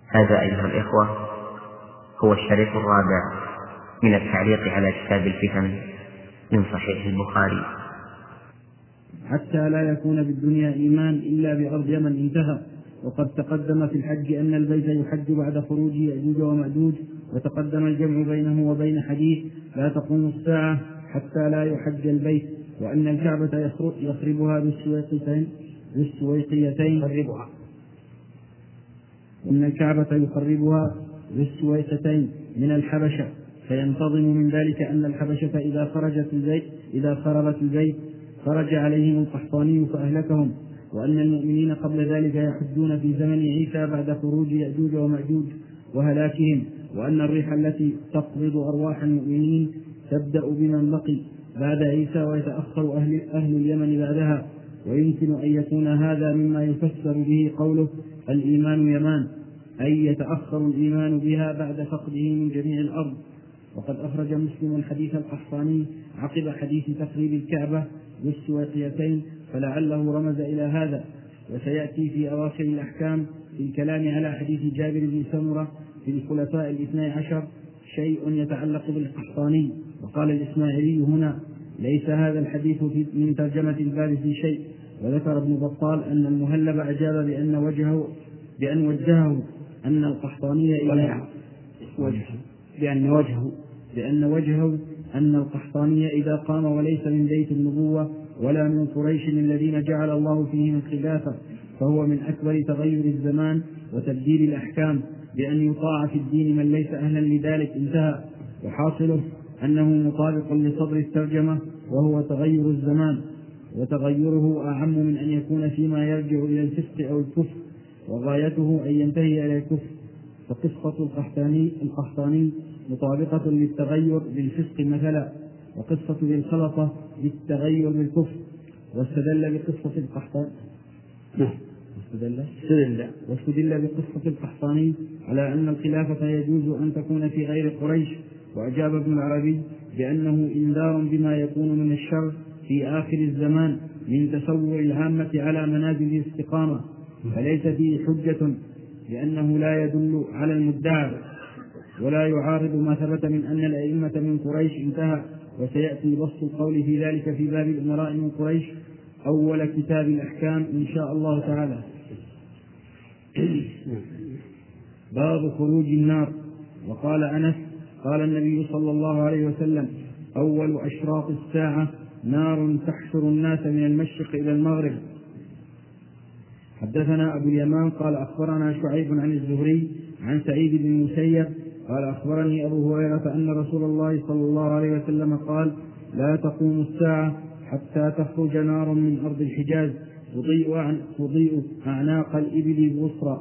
هذا أيها الإخوة هو الشريط الرابع من التعليق على كتاب الفتن من صحيح البخاري. حتى لا يكون بالدنيا إيمان إلا بأرض يمن انتهى. وقد تقدم في الحج أن البيت يحج بعد خروج يأجوج ومأجوج، وتقدم الجمع بينه وبين حديث لا تقوم الساعة حتى لا يحج البيت، وأن الكعبة يخربها بالسويقتين من الحبشة، فينتظم من ذلك أن الحبشة إذا خربت البيت خرج عليهم القحطاني فأهلكهم، وأن المؤمنين قبل ذلك يحجون في زمن عيسى بعد خروج يأجوج ومأجوج وهلاكهم، وأن الريح التي تقبض أرواح المؤمنين تبدأ بمن بقي بعد عيسى ويتأخر أهل اليمن بعدها. ويمكن أن يكون هذا مما يفسر به قوله الإيمان يمان، أي يتأخر الإيمان بها بعد فقده من جميع الأرض. وقد أخرج مسلم حديث القحطاني عقب حديث تخريب الكعبة بالسويقيتين، فلعله رمز إلى هذا. وسيأتي في أواخر الأحكام في الكلام على حديث جابر بن سمرة في الخلفاء الاثني عشر شيء يتعلق بالقحطاني. وقال الإسماعيلي هنا ليس هذا الحديث من ترجمة الباب في شيء. وذكر ابن بطال أن المهلب أجاب بأن وجهه أن القحطاني أن القحطاني إذا قام وليس من بيت النبوة ولا من قريش الذين جعل الله فيهم الخلافة فهو من أكبر تغير الزمان وتبديل الأحكام، بأن يطاع في الدين من ليس أهلا لذلك انتهى. وحاصله أنه مطابق لصدر الترجمة وهو تغير الزمان، وتغيره أعم من أن يكون فيما يرجع إلى الفسق أو الكفر، وغايته أن ينتهي إلى الكفر. فقصة القحطاني مطابقة للتغير بالفسق مثلا، وقصة بالخلطة للتغير بالكفر. واستدل بقصة القحطاني على أن الخلافة يجوز أن تكون في غير قريش. وأجاب ابن العربي بأنه إنذار بما يكون من الشر في آخر الزمان من تسوّر العامة على منازل الاستقامة، فليس فيه حجة لأنه لا يدل على المدعى ولا يعارض ما ثبت من أن الأئمة من قريش انتهى. وسيأتي بسط القول في ذلك في باب الأمراء من قريش أول كتاب الأحكام إن شاء الله تعالى. باب خروج النار. وقال أنس قال النبي صلى الله عليه وسلم أول أشراط الساعة نار تحشر الناس من المشرق إلى المغرب. حدثنا أبو اليمان قال أخبرنا شعيب عن الزهري عن سعيد بن المسيب قال أخبرني أبو هريرة أن رسول الله صلى الله عليه وسلم قال لا تقوم الساعة حتى تخرج نار من أرض الحجاز تضيء أعناق الإبل ببصرى.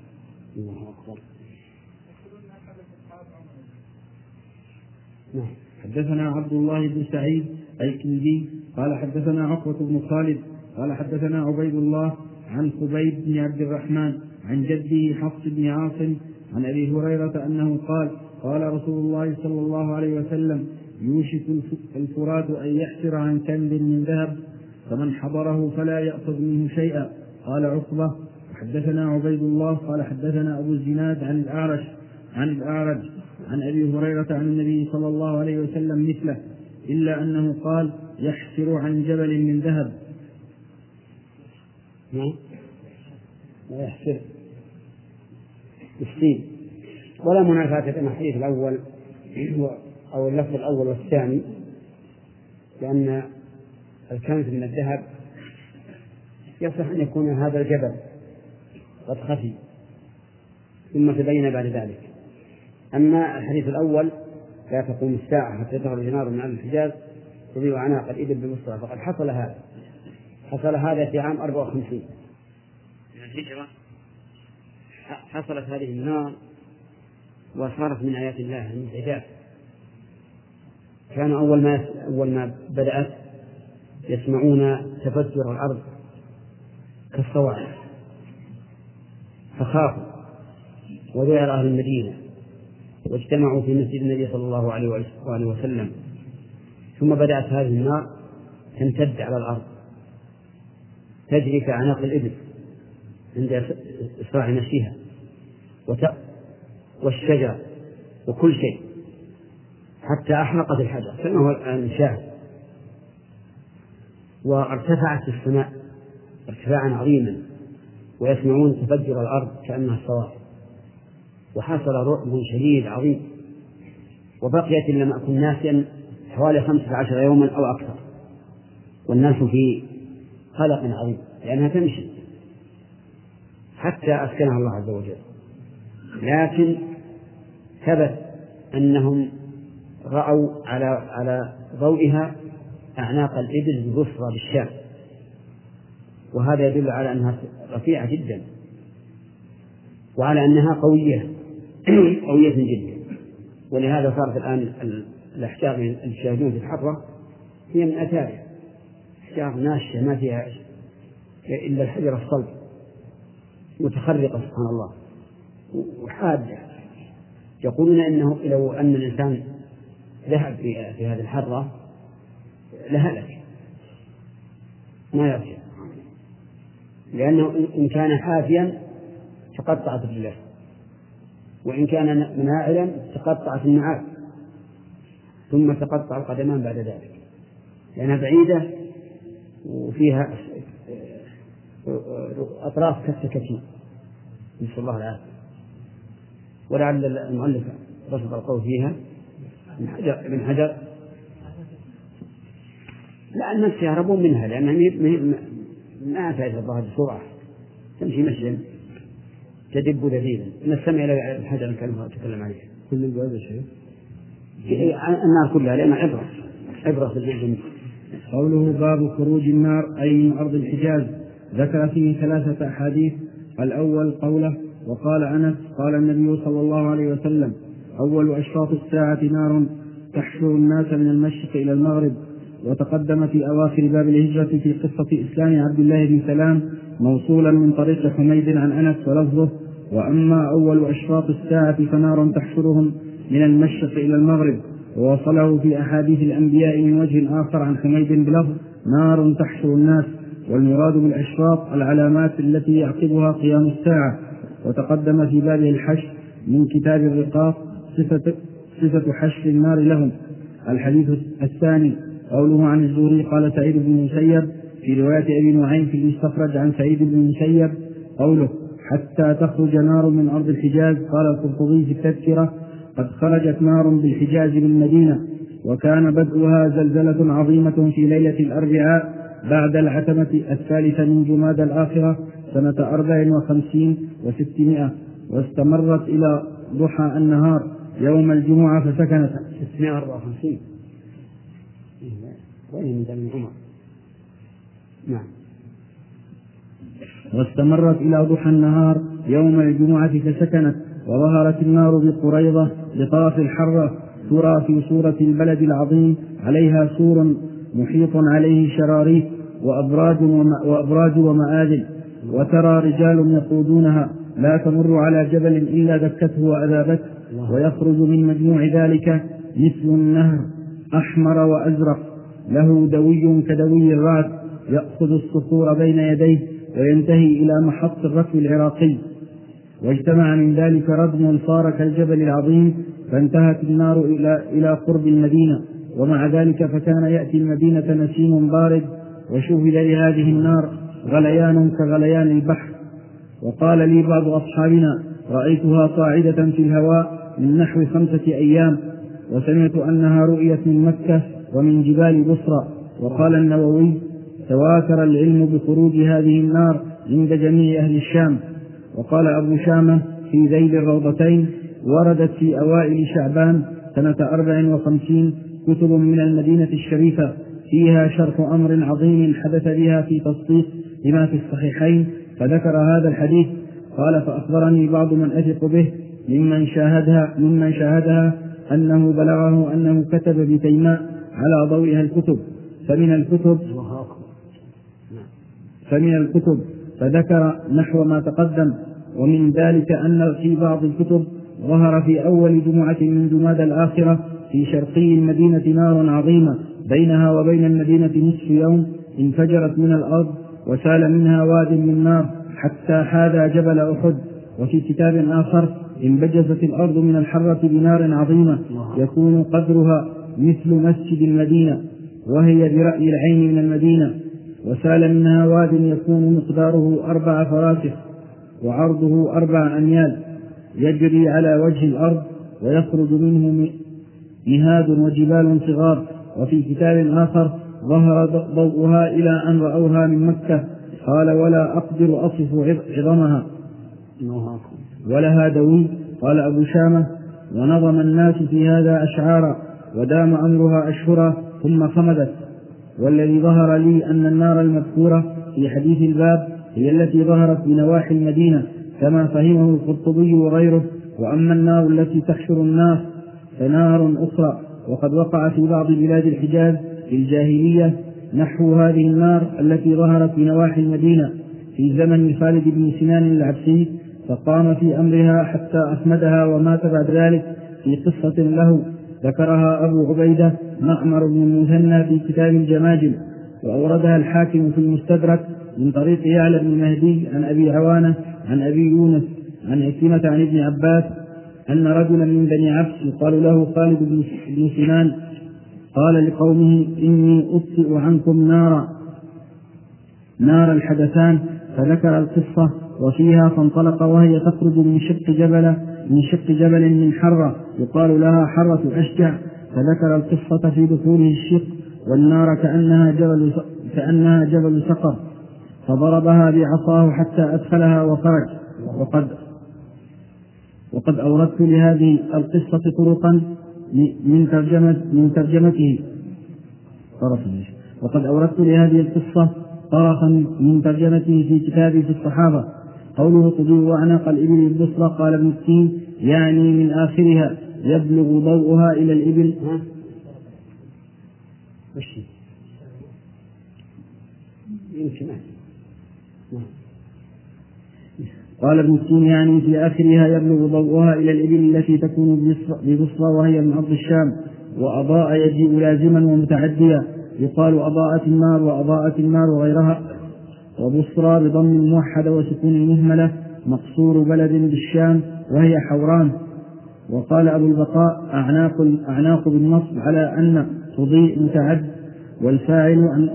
حدثنا عبد الله بن سعيد الكندي قال حدثنا عقبة بن خالد قال حدثنا عبيد الله عن خبيب بن عبد الرحمن عن جده حفص بن عاصم عن أبي هريرة أنه قال قال رسول الله صلى الله عليه وسلم يوشك الفرات أن يحسر عن كنز من ذهب فمن حضره فلا يأخذ منه شيئا. قال عقبة حدثنا عبيد الله قال حدثنا أبو الزناد عن الأعرج عن أبي هريرة عن النبي صلى الله عليه وسلم مثله إلا أنه قال يحسر عن جبل من ذهب. ويحسر بالسين ولا منافاة بين الحديث الأول أو اللفظ الأول والثاني، لأن الكنز من الذهب يصح أن يكون هذا الجبل قد خفي ثم تبين بعد ذلك. أما الحديث الأول لا تقوم الساعة حتى تخرج نار من أرض الحجاز تضيء أعناق الإبل ببصرى، فقد حصل هذا في عام 54 من الهجرة. حصلت هذه النار وصارت من آيات الله المنعجات. كان أول ما بدأت يسمعون تفجر الأرض كالصواعق فخافوا وذعر أهل المدينة واجتمعوا في مسجد النبي صلى الله عليه وآله وسلم. ثم بدأت هذه النار تمتد على الأرض تجري كأعناق الإبل عند إسراع مشيها، والشجر وكل شيء حتى أحرقت الحجر كما هو الآن شاهد، وارتفعت في السماء ارتفاعا عظيما، ويسمعون تفجر الأرض كأنها الصواعق، وحصل رعب شديد عظيم، وبقيت إن لم أكن ناسيا حوالي 15 يوما أو أكثر، والناس في قلق عظيم لأنها تمشي حتى أسكنها الله عز وجل. لكن ثبت أنهم رأوا على ضوئها أعناق الإبل ببصرى بالشام، وهذا يدل على أنها رفيعة جدا وعلى أنها قوية جدا. ولهذا صارت الآن الأحجار اللي تشاهدون في الحرة هي من أثارها أحجار ناشئة ما فيها إلا الحجر الصلب متخرقة سبحان الله وحادة. يقولون إنه لو أن الإنسان ذهب في هذه الحرة لهلك ما يرجع، لأنه إن كان حافيا تقطعت الرجلين، وإن كان مناعلا تقطعت النعال، ثم تقطع القدمان بعد ذلك، لأنها بعيدة وفيها أطراف كالسكاكين نسأل الله العافية. ولعل المؤلف رشد القول فيها من حجر لا الناس يهربون منها لأنها ما تعرف الله بسرعة تمشي مشيا تدب ذليلا نستمع إلى الحجر الكلمة تتكلم عليه كل الباب شيء النار كلها لأنها عبرة في الجنة. قوله باب خروج النار أي من أرض الحجاز ذكر فيه 3 أحاديث. الأول قوله وقال أنس قال النبي صلى الله عليه وسلم أول أشراط الساعة نار تحشر الناس من المشرق إلى المغرب. وتقدم في أواخر باب الهجرة في قصة إسلام عبد الله بن سلام موصولا من طريق حميد عن أنس ولفظه وأما أول أشراط الساعة فنار تحشرهم من المشرق إلى المغرب. ووصله في أحاديث الأنبياء من وجه آخر عن حميد بلفظ نار تحشر الناس، والمراد بالأشراط العلامات التي يعقبها قيام الساعة. وتقدم في باب الحشر من كتاب الرقاق صفة حشر النار لهم. الحديث الثاني قوله عن الزهري قال سعيد بن المسيب في رواية أبي نعيم في المستخرج عن سعيد بن المسيب قوله حتى تخرج نار من أرض الحجاز. قال القرطبي في التذكرة قد خرجت نار بالحجاز بالمدينة، وكان بدءها زلزلة عظيمة في ليلة الأربعاء بعد العتمة 3 من جماد الآخرة سنة 54 و600، واستمرت إلى ضحى النهار يوم الجمعة فسكنت 654 وين من عمر. نعم. واستمرت إلى ضحى النهار يوم الجمعة فسكنت. وظهرت النار بقريضة لطرف الحرة ترى في صورة البلد العظيم عليها سور محيط عليه شراريف وأبراج ومآذن، وترى رجال يقودونها لا تمر على جبل إلا دكته وأذابته، ويخرج من مجموع ذلك مثل النهر أحمر وأزرق له دوي كدوي الرعد يأخذ الصخور بين يديه وينتهي إلى محط الركب العراقي. واجتمع من ذلك ردم صار كالجبل العظيم، فانتهت النار إلى قرب المدينة. ومع ذلك فكان يأتي المدينة نسيم بارد، وشهد لهذه النار غليان كغليان البحر. وقال لي بعض أصحابنا رأيتها صاعدة في الهواء من نحو 5 أيام، وسمعت أنها رؤيت من مكة ومن جبال بصرى. وقال النووي تواتر العلم بخروج هذه النار عند جميع أهل الشام. وقال أبو شامة في ذيل الروضتين وردت في أوائل شعبان سنة 54 كتب من المدينة الشريفة فيها شرح أمر عظيم حدث بها في تصديق لما في الصحيحين، فذكر هذا الحديث. قال فأخبرني بعض من أثق به ممن شاهدها أنه بلغه أنه كتب بتيماء على ضوئها الكتب. فمن الكتب فذكر نحو ما تقدم. ومن ذلك أن في بعض الكتب ظهر في أول جمعة من جماد الآخرة في شرقي المدينة نار عظيمة بينها وبين المدينة نصف يوم، انفجرت من الأرض وسال منها واد من نار حتى حاذى جبل أحد. وفي كتاب آخر: انبجست الأرض من الحرة بنار عظيمة يكون قدرها مثل مسجد المدينة، وهي برأي العين من المدينة، وسال منها واد يكون مقداره 4 فراسخ وعرضه 4 أميال، يجري على وجه الأرض ويخرج منه مهاد وجبال صغار. وفي كتاب آخر: ظهر ضوءها إلى أن رأوها من مكة. قال: ولا أقدر أصف عظمها، ولها دوي. قال أبو شامة: ونظم الناس في هذا أشعارا، ودام أمرها أشهرا ثم خمدت. والذي ظهر لي أن النار المذكورة في حديث الباب هي التي ظهرت بنواحي المدينة كما فهمه القرطبي وغيره. وأما النار التي تحشر الناس فنار أخرى. وقد وقع في بعض بلاد الحجاز في الجاهلية نحو هذه النار التي ظهرت بنواحي المدينة في زمن خالد بن سنان العبسي، فقام في أمرها حتى أخمدها ومات بعد ذلك، في قصة له ذكرها أبو عبيدة معمر بن المثنى في كتاب الجماجم، وأوردها الحاكم في المستدرك من طريق يعلى بن مهدي عن أبي عوانة عن أبي يونس عن عكرمة عن ابن عباس أن رجلا من بني عبس يقال له خالد بن سنان قال لقومه: إني أطفئ عنكم نار الحدثان، فذكر القصة وفيها: فانطلق وهي تخرج من شق جبل من حرة يقال لها حرة أشجع، فذكر القصة في دخوله الشق، والنار كأنها جبل صقر، فضربها بعصاه حتى أدخلها وخرج. وقد أوردت لهذه القصة طرقا من ترجمته وقد أوردت لهذه القصة طرفا من ترجمته في كتابي في الصحابة. قوله: تضيء أعناق الإبل البصرى، قال ابن التين: يعني من آخرها يبلغ ضوءها إلى الإبل. قال ابن التين: يعني في آخرها يبلغ ضوءها إلى الإبل التي تكون ببصرى وهي من أرض الشام. وأضاء يجيء لازما ومتعديا، يقال أضاءت النار وغيرها. وبصرى بضم موحدة وسكون مهملة، مقصور بلد بالشام وهي حوران. وقال أبو البقاء: أعناق بالنصب على أن تضيء متعد، والفاعل عن.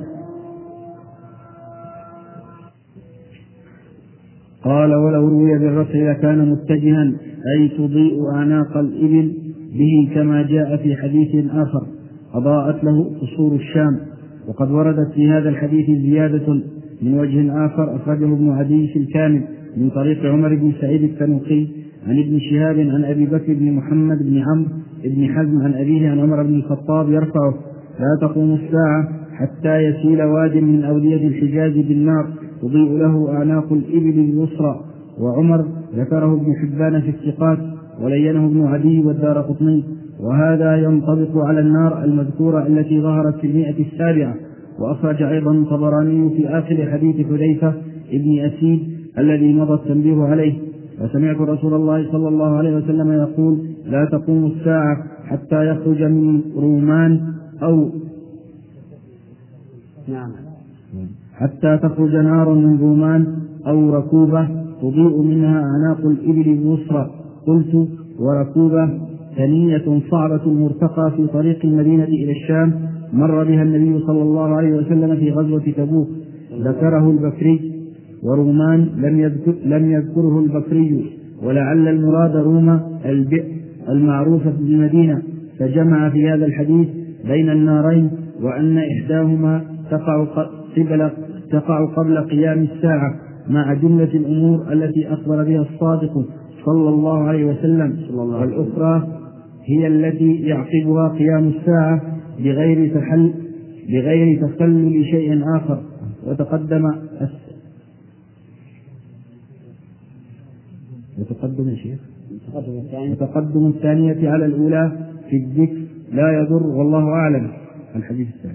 قال: ولو روي بالرفع لكان متجها، أي تضيء أعناق الإبل به، كما جاء في حديث آخر: أضاءت له قصور الشام. وقد وردت في هذا الحديث زيادة من وجه آخر أخرجه ابن عدي في الكامل من طريق عمر بن سعيد التنوخي عن ابن شهاب عن أبي بكر بن محمد بن عمرو بن حزم عن أبيه عن عمر بن الخطاب يرفعه: لا تقوم الساعة حتى يسيل واد من أودية الحجاز بالنار تضيء له أعناق الإبل اليسرى. وعمر ذكره ابن حبان في الثقات، ولينه ابن عدي والدارقطني. وهذا ينطبق على النار المذكورة التي ظهرت في 107. وأخرج أيضا الطبراني في آخر حديث حذيفة ابن أسيد الذي مضى التنبيه عليه: وسمعت رسول الله صلى الله عليه وسلم يقول: لا تقوم الساعة حتى يخرج من رومان حتى تخرج نار من رومان أو ركوبة تضيء منها أعناق الإبل اليسرى. قلت: وركوبة ثنية صعبة مرتقى في طريق المدينة إلى الشام، مر بها النبي صلى الله عليه وسلم في غزوة تبوك، ذكره البكري. ورومان لم يذكره البكري، ولعل المراد روما البئر المعروفة بالمدينة، فجمع في هذا الحديث بين النارين، وأن إحداهما تقع قبل قيام الساعة مع جملة الأمور التي أخبر بها الصادق صلى الله عليه وسلم، والأخرى هي التي يعقبها قيام الساعة بغير تخلل شيء آخر. وتقدم الثانية على الأولى في الذكر لا يضر، والله أعلم. الحديث الثاني.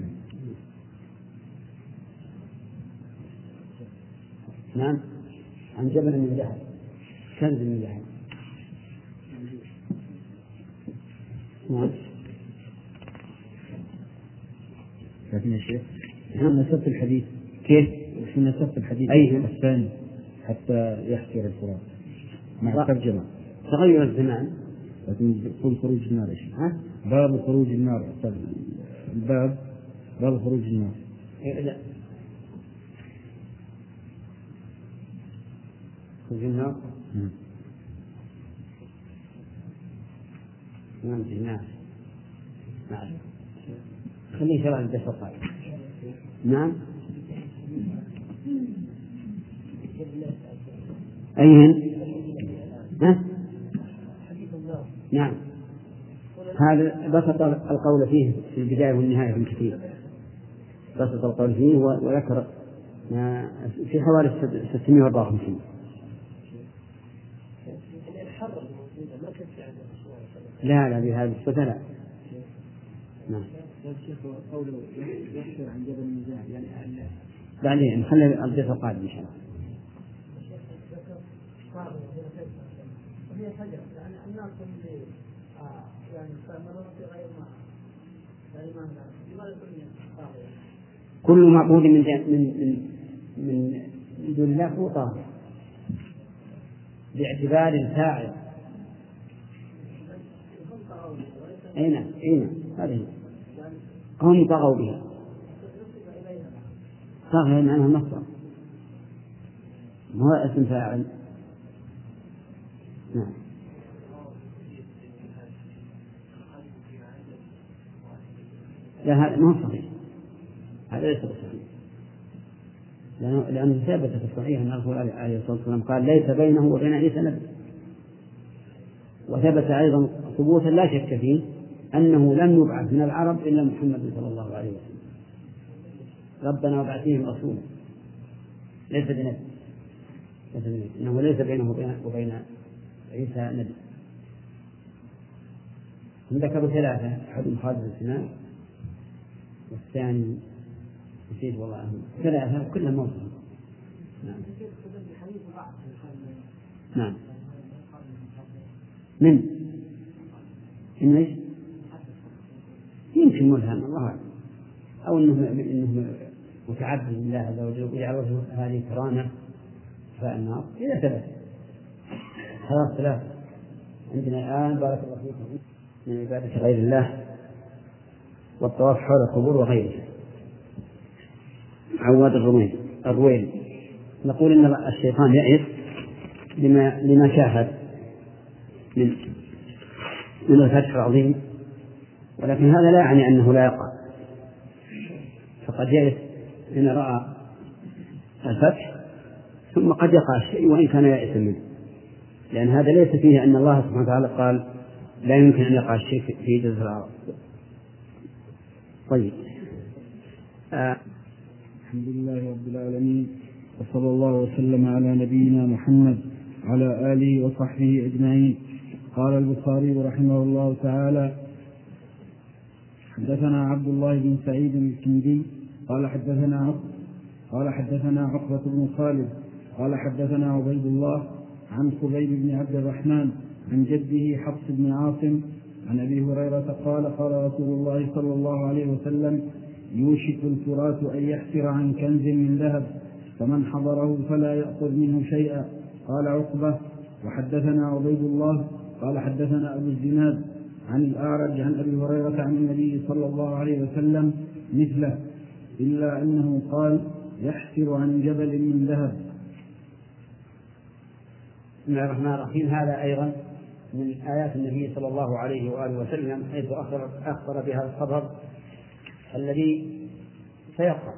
نعم، عن جبل من ذهب، كنز من ذهب. نعم. لكن يا شيخ نسبت الحديث كيف؟ نسبت الحديث أيه الثاني حتى يحفر الفرات. مع الترجمة. تغير الزمان، لكن يقول خروج النار إيش؟ باب خروج النار، الباب باب خروج النار. لا، خروج النار نعم. خليه شرع الدفع القائم. نعم. أين؟ نعم. هذا بسط القول فيه في البداية والنهاية في الكثير، بسط القول فيه وذكر في حوالي 654. لا بهذا الصفة لا. نعم. بعدين نخلي الضيف القادم إن شاء الله. كل معبود من دون الله هو طاغية باعتبار الفاعل. أين هذه هم طغوا بها، طاغية معناها مصدر، هو اسم فاعل. نعم. لا هذا ما هو صحيح، هذا ليس بصحيح، لأنه ثابت في الصحيح أن الرسول عليه الصلاة والسلام قال ليس بينه وبين عيسى نبي، وثبت أيضا ثبوتا لا شك فيه أنه لم يبعث من العرب إلا محمد صلى الله عليه وسلم. ربنا وابعث فيهم رسولا ليس بنبي، إنه ليس بينه وبين عيسى نبي. هم ذكروا ثلاثة، أحدهم خالد السنان، والثاني نسيت والله عنه، ثلاثة كلها موجودة. نعم. إنه إيش؟ يمكن ملهم الله أعلم، أو إنه متعبد لله عز وجل ويجعل هذه كرامة فالنار إذا ثبت. خلاص ثلاثة عندنا الآن. بارك الله فيكم. من عبادة غير الله والطواف حول القبور وغيره. عواد الرويل نقول إن الشيطان يئس لما شاهد من الفتح العظيم، ولكن هذا لا يعني أنه لا يقع، فقد يئس إن رأى الفتح ثم قد يقع الشيء وإن كان يئس منه، لأن هذا ليس فيه أن الله سبحانه وتعالى قال لا يمكن أن يقع الشيء في جزر العرب. طيب. الحمد لله رب العالمين، وصلى الله وسلم على نبينا محمد وعلى آله وصحبه أجمعين. قال البخاري رحمه الله تعالى: حدثنا عبد الله بن سعيد الكندي قال حدثنا عقبة بن خالد قال حدثنا عبيد الله عن خبيب بن عبد الرحمن عن جده حفص بن عاصم عن أبي هريرة قال: قال رسول الله صلى الله عليه وسلم: يوشك الفرات أن يحسر عن كنز من ذهب، فمن حضره فلا يأخذ منه شيئا. قال عقبة: وحدثنا عبيد الله قال حدثنا أبو الزناد عن الأعرج عن أبي هريرة عن النبي صلى الله عليه وسلم مثله، إلا أنه قال: يحسر عن جبل من ذهب. بسم الله الرحمن الرحيم. هذا أيضا من آيات النبي صلى الله عليه وآله وسلم، حيث أخبر بها الخبر الذي سيقع.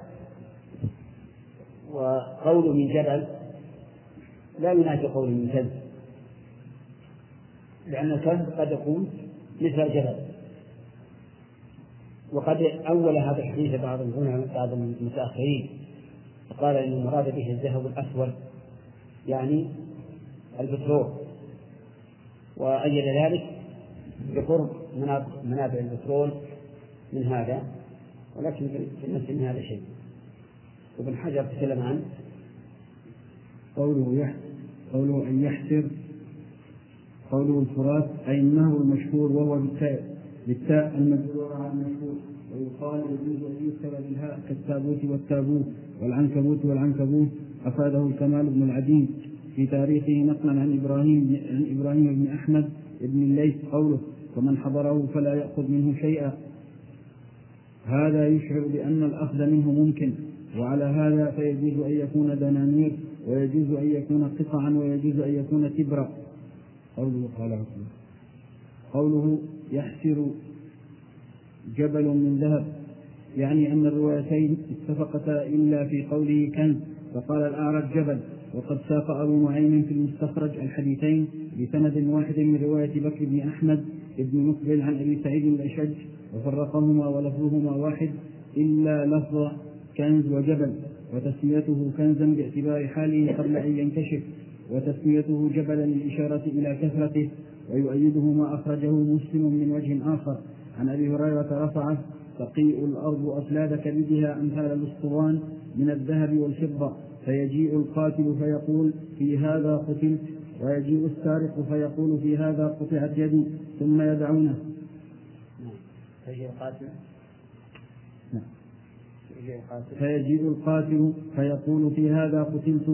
وقول من جبل لا ينافي قول من كنز، لأن الكنز قد يكون مثل الجبل. وقد أول هذا الحديث بعض المتأخرين قال إن المراد به الذهب الأسود، يعني البترول، وأيد ذلك بقرب منابع البترول من هذا، ولكن في النفس من هذا شيء. وابن حجر تكلم عنه قوله أن يحسر، قوله الفرات أي النهر المشهور، وهو بالتاء المجرورة على المشهور، ويقال يجوز أن يكتب بالهاء كالتابوت والتابوت والعنكبوت والعنكبوت. أفاده الكمال بن العديد في تاريخه نقلا عن إبراهيم بن أحمد بن الليث قوله: ومن حضره فلا يأخذ منه شيئا. هذا يشعر بأن الأخذ منه ممكن، وعلى هذا فيجوز أن يكون دنانير، ويجوز أن يكون قطعا، ويجوز أن يكون تبرا. قوله يحسر جبل من ذهب، يعني أن الروايتين اتفقتا إلا في قوله كنز، فقال الأعرج جبل. وقد ساق أبو معين في المستخرج الحديثين بسند واحد من رواية بكر بن أحمد بن مقبل عن أبي سعيد الأشج، وفرقهما ولفظهما واحد إلا لفظ كنز وجبل، وتسميته كنزا باعتبار حاله قبل أن ينكشف، وتسميته جبلا للإشارة إلى كثرته. ويؤيده ما أخرجه مسلم من وجه آخر عن أبي هريرة رفعه: تقيء الأرض أفلاد كبدها أمثال الأسطوان من الذهب والفضة، فيجيء القاتل فيقول: في هذا قتلت، ويجيء السارق فيقول: في هذا قطعت يدي، ثم يدعونه. فيجيء القاتل فيقول: في هذا قتلت،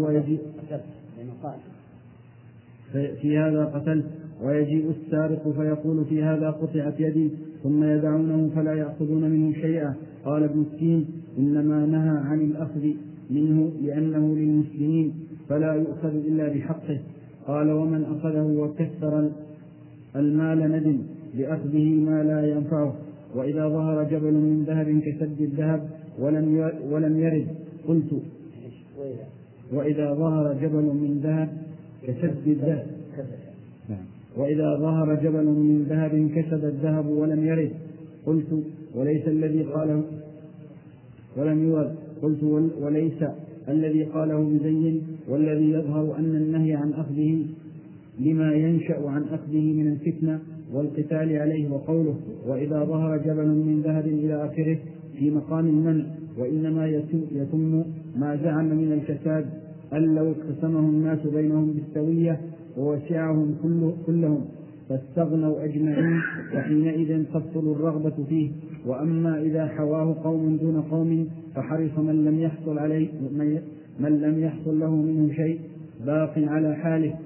في هذا قتلت، ويجيء السارق فيقول: في هذا قطعت يدي، ثم يدعونه فلا يأخذون منه شيئا. قال ابن السين: إنما نهى عن الأخذ منه لأنه للمسلمين فلا يؤخذ إلا بحقه. قال: ومن أخذه وكثر المال ندم لأخذه ما لا ينفعه. وإذا ظهر جبل من ذهب كسد الذهب ولم يرد قلت. وإذا ظهر جبل من ذهب كسد الذهب وإذا ظهر جبل من ذهب كسد الذهب ولم يرد قلت: وليس الذي قاله ولم يرد قلت: وليس الذي قاله بزين، والذي يظهر أن النهي عن أخذه لما ينشأ عن أخذه من الفتنة والقتال عليه. وقوله: وإذا ظهر جبل من ذهب إلى آخره في مقام المنع، وإنما يتم ما زعم من الكساد أن لو اقتسمه الناس بينهم بالسوية ووسعهم كلهم فاستغنوا أجمعين، فحينئذ تبطل الرغبة فيه. وأما إذا حواه قوم دون قوم فحرص من لم يحصل له منه شيء باق على حاله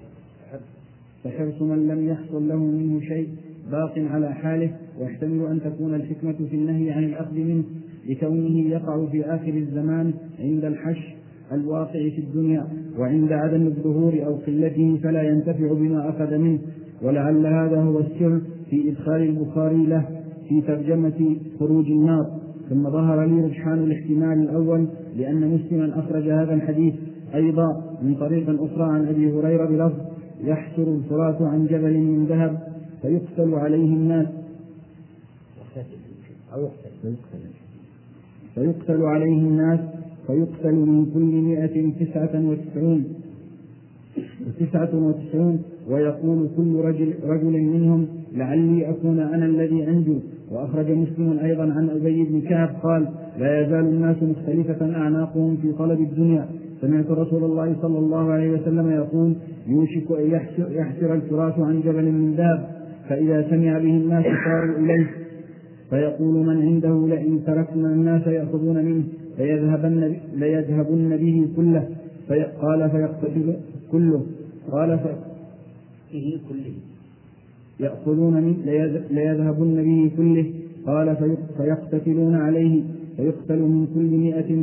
فحرص من لم يحصل له منه شيء باق على حاله. واحتمل أن تكون الحكمة في النهي عن الأخذ منه لكونه يقع في آخر الزمان عند الحش الواقع في الدنيا، وعند عدم الظهور أو قلته فلا ينتفع بما أخذ منه. ولعل هذا هو السر في إدخال البخاري له في ترجمة خروج النار. ثم ظهر لي رجحان الاحتمال الأول، لأن مسلما أخرج هذا الحديث أيضا من طريق أخرى عن أبي هريرة بلفظ: يحسر الفرات عن جبل من ذهب فيقتل عليه الناس فيقتل من كل 199 ويقول كل رجل منهم: لعلي أكون أنا الذي أنجو. وأخرج مسلم أيضا عن أبي بن كعب قال: لا يزال الناس مختلفة أعناقهم في طلب الدنيا. سمعت رسول الله صلى الله عليه وسلم يقول: يوشك أن يحسر الفرات عن جبل من ذهب، فإذا سمع به الناس صاروا إليه فيقول من عنده: لئن تركنا الناس يأخذون منه ليذهبن به كله. قال: فيقتتل كله. قال: يأخذون منه ليذهبن به كله. قال: فيقتتلون عليه فيقتل من كل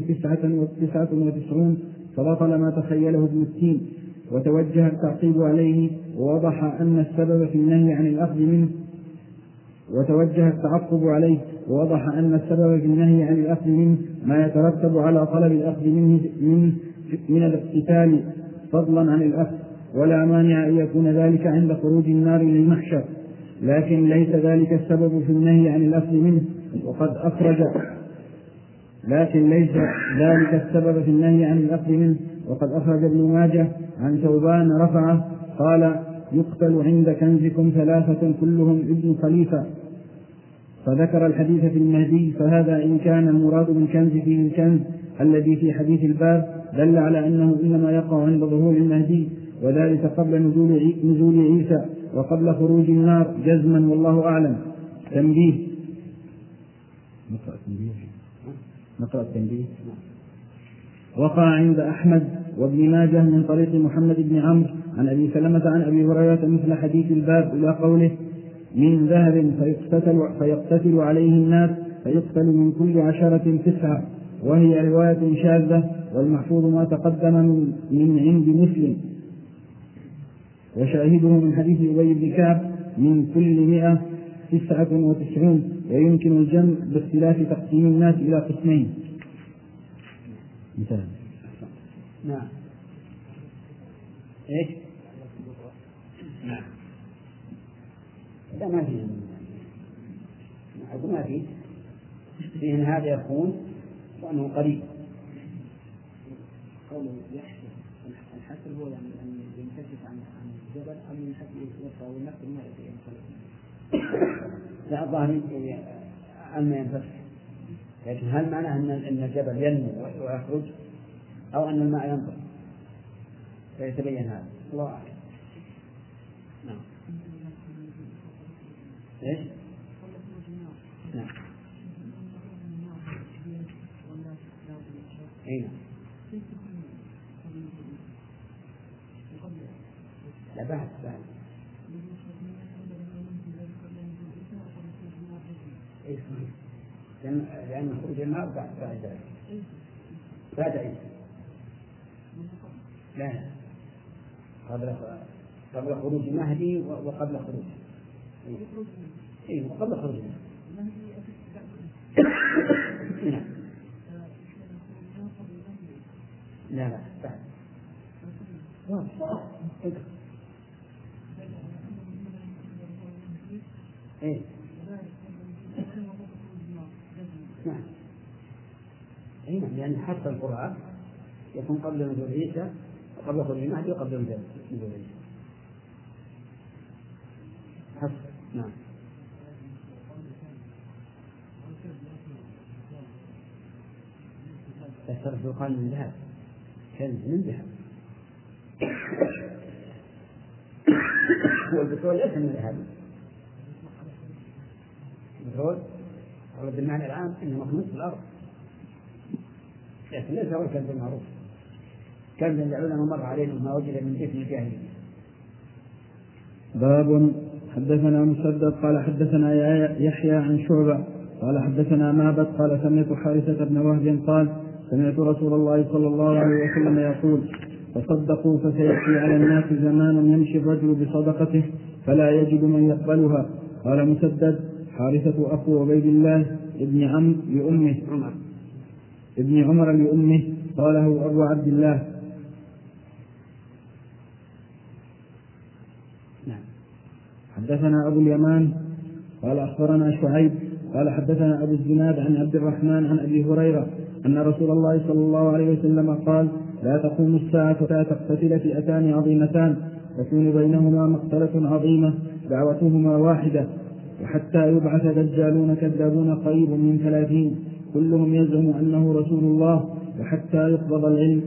199. فبطل ما تخيله ابن السين. وتوجه التعقيب عليه ووضح أن السبب في النهي عن الأخذ منه ما يترتب على طلب الأخذ منه من الاقتتال فضلا عن الأخذ، ولا مانع أن يكون ذلك عند خروج النار للمحشر، لكن ليس ذلك السبب في النهي عن الأخذ منه. وقد أخرج ابن ماجه عن ثوبان رفعه قال: يقتل عند كنزكم 3 كلهم ابن خليفة. فذكر الحديث في المهدي، فهذا إن كان المراد بالكنز فيه الكنز الذي في حديث الباب دل على أنه إنما يقع عند ظهور المهدي، وذلك قبل نزول عيسى وقبل خروج النار جزما، والله أعلم. تنبيه. نقرأ التنبيه. وقع عند أحمد وابن ماجه من طريق محمد بن عمرو عن أبي سلمة عن أبي هريرة مثل حديث الباب إلى قوله من ذهب فيقتتل عليه الناس فيقتل من كل 10 9، وهي رواية شاذة، والمحفوظ ما تقدم من عند مسلم. وشاهده من حديث أبي بن كعب من كل 199، ويمكن الجمع باختلاف تقسيم الناس إلى قسمين. مثال. نعم. إيش؟ نعم. لا ما فيه. أقول ما فيه. فيه إن هذا يكون وأنه قريب. قوله يحشر الحشر هو يعني أن ينكشف عن الجبل أم ينكشف أو النفس ما لا الظاهر أما ينفك، لكن هل معناه أن الجبل ينمو ويخرج أو أن الماء ينطق؟ فيتبين هذا. الله أعلم. نعم. إيش؟ نعم. أين؟ لا بعد. لأن خروج الماء بعد عيسى. لا قبل خروج المهدي وقبل خروج. قبل خروج المهدي. لا بعد. إيه. نعم. أي نعم، لأن حتى القرآن يكون قبل نزول عيسى وقبل خروج المهدي وقبل نزول عيسى. حسب. نعم. الشرف يقال من ذهب، كنز من ذهب. والبترول ليس من ذهب. البترول هو بالمعنى العام انه مخلوق في الارض، لكن ليس هو الكنز المعروف. كنز العلماء مر علينا ما وجد من دفن الجاهليه. باب. حدثنا مسدد قال حدثنا يحيى عن شعبة قال حدثنا معبد قال سمعت حارثة بن وهب قال سمعت رسول الله صلى الله عليه وسلم يقول تصدقوا فسيأتي على الناس زمان يمشي الرجل بصدقته فلا يجد من يقبلها. قال مسدد حارثة أخو عبيد الله ابن عمر لأمه قاله أبو عبد الله. حدثنا أبو اليمان قال أخبرنا شعيب قال حدثنا أبو الزناد عن عبد الرحمن عن أبي هريرة أن رسول الله صلى الله عليه وسلم قال لا تقوم الساعة حتى تقتتل فئتان عظيمتان تكون بينهما مقتلة عظيمة دعوتهما واحدة، وحتى يبعث دجالون كذابون قريب من 30 كلهم يزعم أنه رسول الله، وحتى يقبض العلم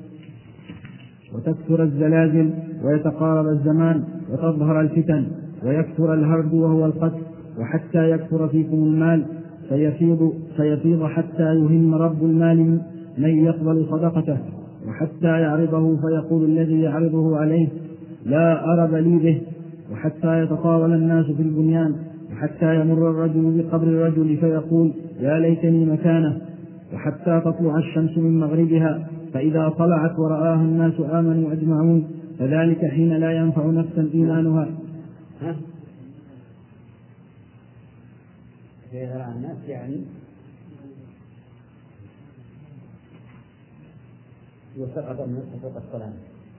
وتكثر الزلازل ويتقارب الزمان وتظهر الفتن ويكثر الهرج وهو القتل، وحتى يكثر فيكم المال فيفيض حتى يهم رب المال من يقبل صدقته، وحتى يعرضه فيقول الذي يعرضه عليه لا أرب لي به، وحتى يتطاول الناس في البنيان، وحتى يمر الرجل بقبر الرجل فيقول يا ليتني مكانه، وحتى تطلع الشمس من مغربها فإذا طلعت ورآها الناس آمنوا أجمعون، فذلك حين لا ينفع نفسا إيمانها. يرى الناس يعني وسقط الناس فوق الصلاة.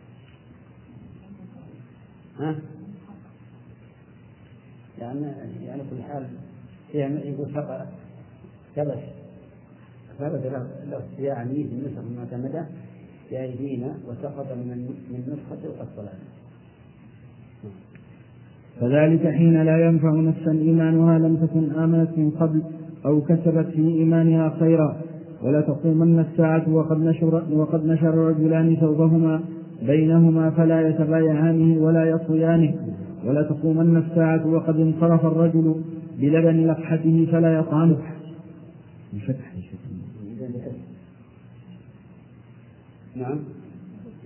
يعني كل حال يقول سقط كبش ثبت له يعني في النسخ المعتمدة بأيدينا وسقط من نسخة فوق الصلاة. فذلك حين لا ينفع نفسا إيمانها لم تكن آمنت من قبل أو كسبت في إيمانها خيرا. ولا تقومن الساعة وقد نشر رجلان ثوبهما بينهما فلا يتبايعانه ولا يطويانه. ولا تقومن الساعة وقد انصرف الرجل بلبن لقحته فلا يطعمه. نعم.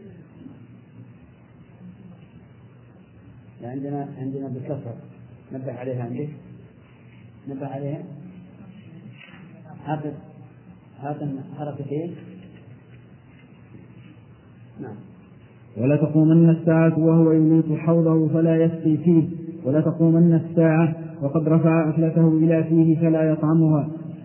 عندنا بالكسر. نبه عليها عندك، نبه عليها. هذا حركتين. نعم. ولا تقومن الساعة وهو يلوط حوضه فلا يسقي فيه، ولا تقومن الساعة وقد رفع أكلته إلى فيه فلا يطعمها.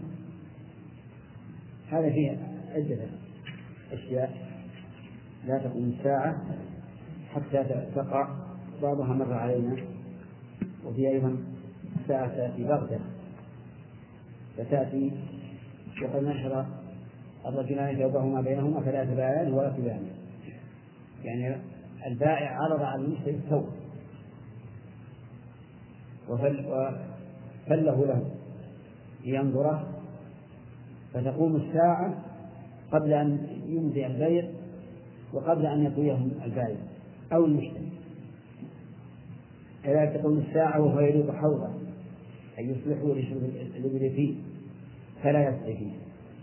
هذا فيه عدة أشياء. لا تقوم الساعة حتى تقع، بعضها مر علينا، وفي أيضا الساعة تأتي بغتة، فتأتي وقد نشر الرجلان ثوبهما بينهما فلا تبايعان ولا تبايعان، يعني البائع عرض على المشتري الثوب وفله له لينظره، فتقوم الساعة قبل أن يمضي البيع وقبل أن يطويه البائع أو المشتري. كذلك تقوم الساعة وهو يلوط حوضه، أي يصلحه لشرب الإبل فيه فلا يسقي فيه.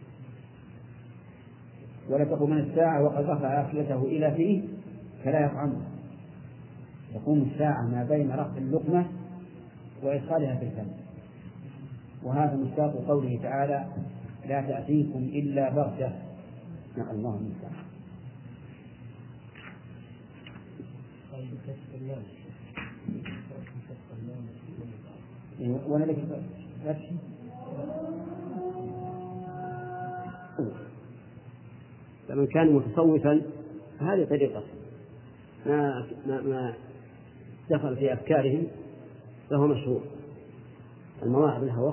ولا تقوم الساعة وقد رفع أكلته إلى فيه فلا يطعمه. تقوم الساعة ما بين رفع اللقمة وإدخالها في الفم، وهذا مصداق قوله تعالى: لا تأتيكم إلا بغتة. نعم، الله المستعان. وانا لك فمن كان متصوفا هذه طريقة ما دخل في أفكارهم فهو مشهور. المواعظ لها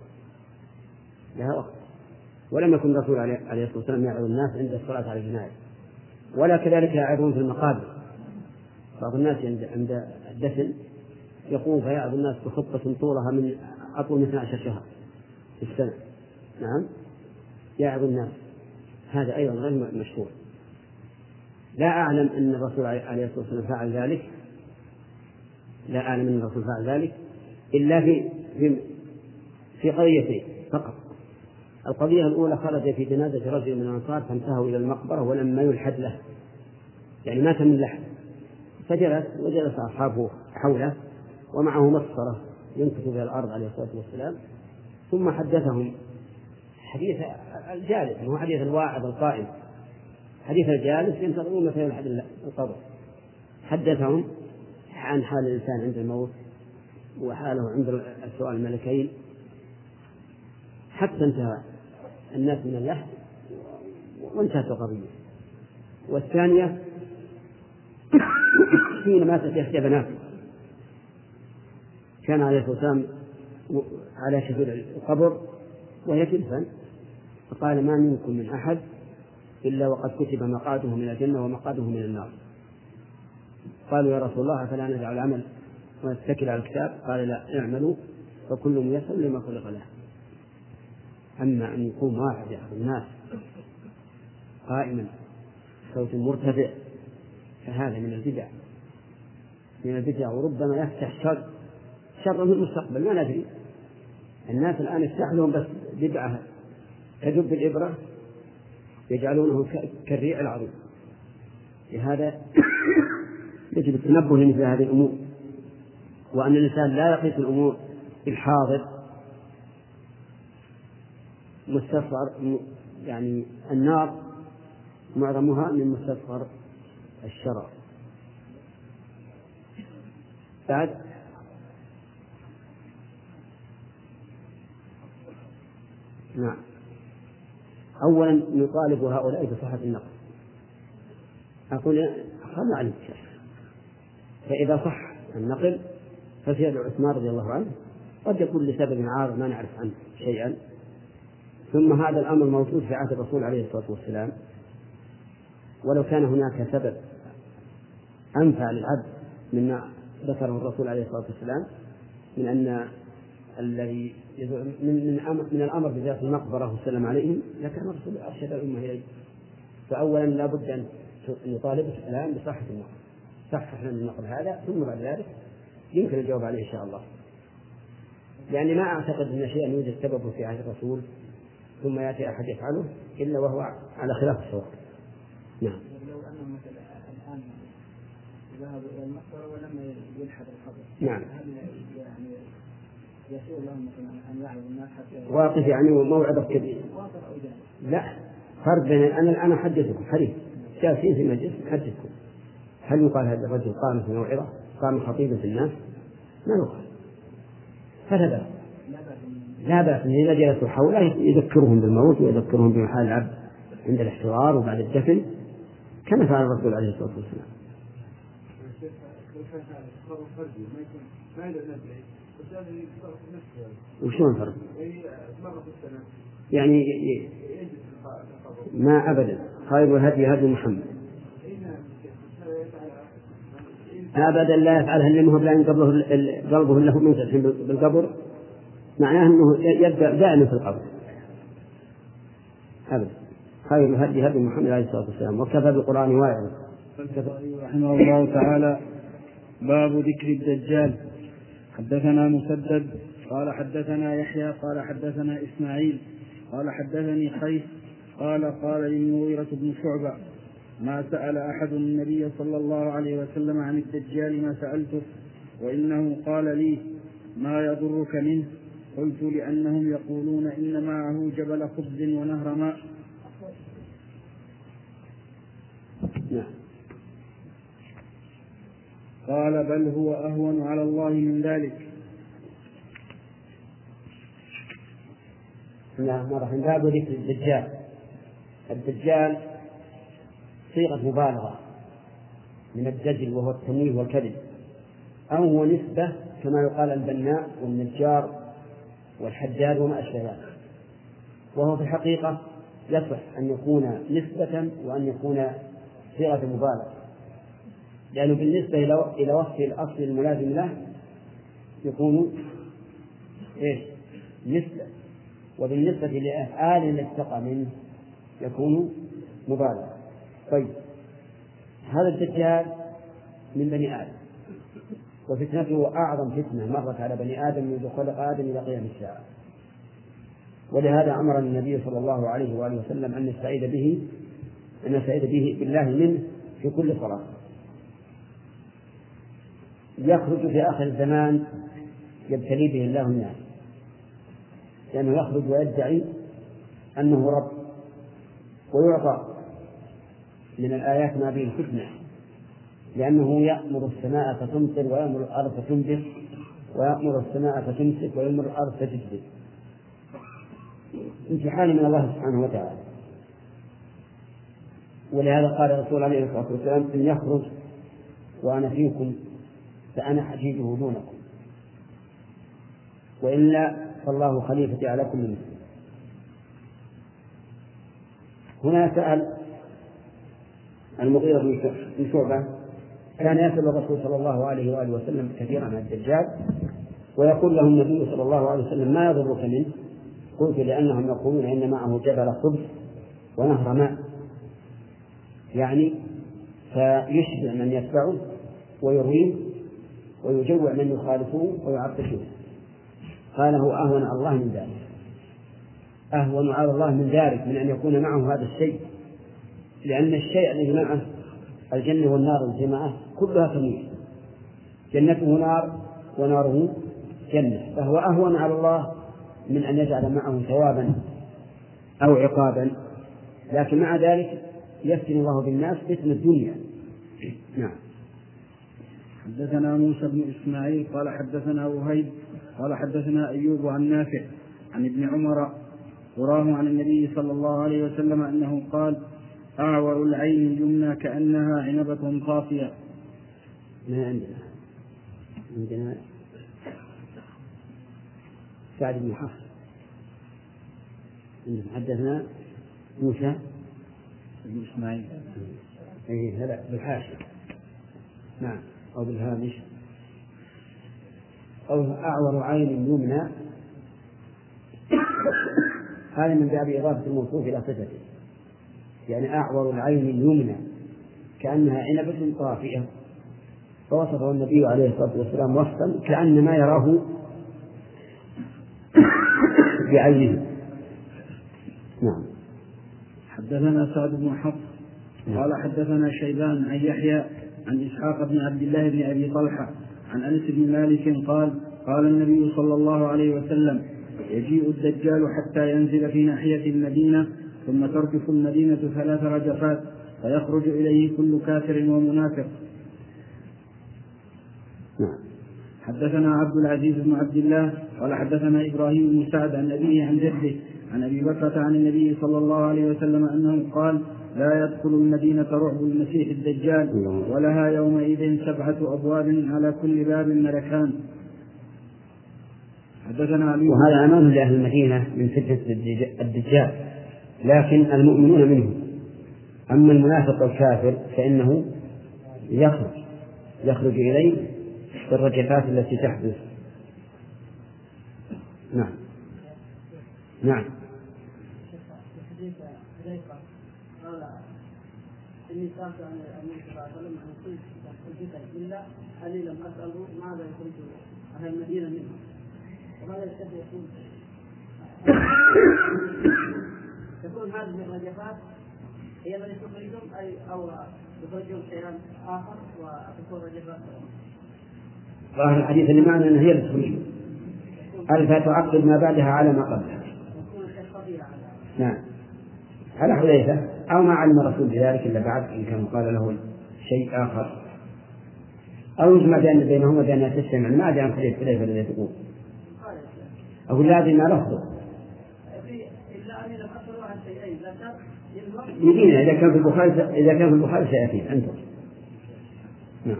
وقت، ولم يكن الرسول عليه الصلاة والسلام يعظ الناس عند الصلاة على الجنائز، ولا كذلك يعظون في المقابر. بعض الناس عند الدفن يقوم فيعظ الناس بخطة طولها من أطول من 12 شهر في السنة. نعم، يعظ الناس، هذا أيضا غير مشهور. لا أعلم أن الرسول عليه الصلاة والسلام فعل ذلك، لا أعلم أن الرسول فعل ذلك إلا في قضيتين فقط. القضية الأولى: خرج في جنازة رجل من الأنصار فانتهوا إلى المقبرة ولما يلحد له، يعني مات من لحد، وجلس أصحابه حوله ومعه مسطرة ينكت بها الأرض عليه الصلاة والسلام، ثم حدثهم حديث الجالس، هو حديث الواعظ القائم، حديث الجالس ينتظرون متى يلحد القبر. حدثهم عن حال الإنسان عند الموت وحاله عند السؤال الملكين، حتى انتهى الناس من اللحد وانتهت القضية. والثانية حين ماتت إحدى بناته، كان عليه الصلاة والسلام على شفير القبر وهي تدفن، فقال: ما منكم من أحد إلا وقد كتب مقعده من الجنة ومقعده من النار. قالوا: يا رسول الله فلا نجعل العمل ونتكل على الكتاب؟ قال: لا، اعملوا فكل ميسر لما خلق له. أما أن يقوم واحد يأخذ الناس قائما صوت مرتفع فهذا من البدع، وربما يفتح شر في المستقبل، ما ندري. الناس الآن يفتح لهم بس بدعة كجب الإبرة يجعلونه كالريع العظيم. لهذا يجب التنبه لمثل هذه الأمور، وأن الإنسان لا يقيس الأمور بالحاضر. مستصغر، يعني النار معظمها من مستصغر الشرر. بعد نعم، أولا نطالب هؤلاء بصحة النقل. أقول خلنا عليك، فإذا صح النقل ففعل عثمان رضي الله عنه قد يكون لسبب عارض ما نعرف عنه شيئا، ثم هذا الأمر موجود في عهد الرسول عليه الصلاة والسلام. ولو كان هناك سبب أنفع للعبد مما ذكره الرسول عليه الصلاة والسلام من أن الذي من الأمر بذات المقبرة والسلام عليهم، لكان الرسول أرشد الأمة إليه. فأولا لا بد أن نطالب الآن بصحة النقل، صحح لنا النقل هذا، ثم بعد ذلك يمكن الجواب عليه إن شاء الله. يعني ما أعتقد أن شيئا يوجد سببه في عهد الرسول ثم يأتي أحد يفعله إلا وهو على خلاف الصواب. نعم. لو أنه مثلا الآن ذهب إلى المقبرة ولم يلحد القبر. نعم. هل يعني يسير لهم مثلا أن يعظوا الناس حتى واقف يعني موعظة كبيرة؟ واقف أو جالس؟ لا، فرق بين أنا الآن أحدثكم حديث جالسين في مجلس أحدثكم، هل يقال هذا الرجل قام في موعظة، قام خطيبا في الناس؟ ما يقال. هذا لا بأس إن إذا جلسوا حوله يذكرهم بالموت ويذكرهم بمحال العبد عند الاحتضار وبعد الدفن كما فعل الرسول عليه الصلاة والسلام. وشون فرق؟ يعني ما أبدا خير الهدي هدي محمد أبدا لا يفعلها إلا مهب لأن قلبه له منسح بالقبر، معناه أنه يبدأ دائما في القبر أبدا. خير الهدي هدي محمد عليه الصلاة والسلام وكفى بالقرآن واعظا. رحمه الله تعالى. باب ذكر الدجال. حدثنا مسدد قال حدثنا يحيى قال حدثنا إسماعيل قال حدثني خيس قال قال للمغيرة بن شعبة ما سأل أحد النبي صلى الله عليه وسلم عن الدجال ما سألته، وإنه قال لي ما يضرك منه؟ قلت لأنهم يقولون إن معه جبل خبز ونهر ماء. قال بل هو أهون على الله من ذلك. نعم. باب ذكر الدجال. الدجال صيغة مبالغة من الدجل وهو التمويه والكذب، أو هو نسبة كما يقال البناء والنجار والحداد وما أشبه ذلك، وهو في الحقيقة يصح أن يكون نسبة وأن يكون صيغة مبالغة، لأنه بالنسبة إلى وصف الأصل الملازم له يكون نسبة، وبالنسبة لأفعال التي تقع منه يكون مبالغة. طيب، هذا الدجال من بني آدم، وفتنته أعظم فتنة مرت على بني آدم منذ خلق آدم إلى قيام الساعة، ولهذا أمر النبي صلى الله عليه وآله وسلم أن نستعيذ بالله منه في كل صلاة. يخرج في آخر الزمان يبتلي به الله الناس، لأنه يخرج ويدعي أنه رب، ويعطى من الآيات ما به الفتنة، لأنه يأمر السماء فتمطر ويأمر الأرض فتنبت ويأمر السماء فتمسك ويأمر الأرض فتجدد، امتحان من الله سبحانه وتعالى. ولهذا قال الرسول عليه الصلاة والسلام إن يخرج وأنا فيكم فأنا حجيجه دونكم، وإلا فالله خليفتي على كل مسلم. هنا سأل المغيرة بن شعبة، كان يسأل الرسول صلى الله عليه وآله وسلم كثيرا عن الدجال، ويقول له النبي صلى الله عليه وسلم ما يضرك منه؟ قلت لأنهم يقولون إن معه جبل خبز ونهر ماء، يعني فيشبع من يتبعه ويرويه ويجوع من يخالفه ويعطشه. قال هو أهون على الله من ذلك، أهون على الله من ذلك، من أن يكون معه هذا الشيء، لأن الشيء الذي معه الجنة والنار التي معه كلها تمييز، جنته نار وناره جنة، فهو أهون على الله من أن يجعل معه ثوابا أو عقابا، لكن مع ذلك يفتن الله بالناس فتنة الدنيا. نعم. حدثنا موسى بن إسماعيل قال حدثنا وهيب قال حدثنا أيوب عن نافع عن ابن عمر وراه عن النبي صلى الله عليه وسلم أنه قال أعور العين اليمنى كأنها عنبة طافية. ما عندنا سعد بن حفص حدثنا موسى بن إسماعيل هذا بالحاشية، نعم، أو بالهامش، أو أعور عين يمنى، هذا من باب إضافة الموصوف إلى صفته، يعني أعور العين اليمنى كأنها عنبة طافئة، فوصفه النبي عليه الصلاة والسلام وصفا كأن ما يراه بعينه. نعم. حدثنا سعد بن حفص قال حدثنا شيبان عن يحيى عن إسحاق بن عبد الله بن أبي طلحة عن أنس بن مالك قال قال النبي صلى الله عليه وسلم يجيء الدجال حتى ينزل في ناحية المدينة ثم ترجف المدينة 3 رجفات فيخرج إليه كل كافر ومنافق. حدثنا عبد العزيز بن عبد الله قال حدثنا إبراهيم بن سعد عن أبيه عن جده عن أبي بكرة عن النبي صلى الله عليه وسلم أنه قال لا يدخل المدينة رعب المسيح الدجال ولها يومئذ 7 أبواب على كل باب ملكان. حدثنا علي وهذا أمان لأهل المدينة من فتنة الدجال، لكن المؤمنون منه. أما المنافق والكافر فإنه يخرج إليه بالرجفات التي تحدث. نعم. إني سألت عن النبي صلى الله عليه وسلم عن كل الفتن إلا أني لم أسأله ماذا كنت أهل المدينة منه وماذا يستطيع تكون هذه الرجفات هي التي تخرجهم أو تخرجهم شيئا آخر وتكون رجفات. ظاهر الحديث اللي معنا أنها هي اللي تخرجهم، ألفا تعقد ما بعدها على ما قبلها. نعم على حذيفة أو ما علم الرسول بذلك إلا بعد إن كان قال له شيء آخر أو يجمع بينهما بأنها تستمع. ما أدري عن حذيفة الذي تقول أقول لا أدري ما لفظه يدينا إذا كان في البخاري سيأتي أنت. نعم.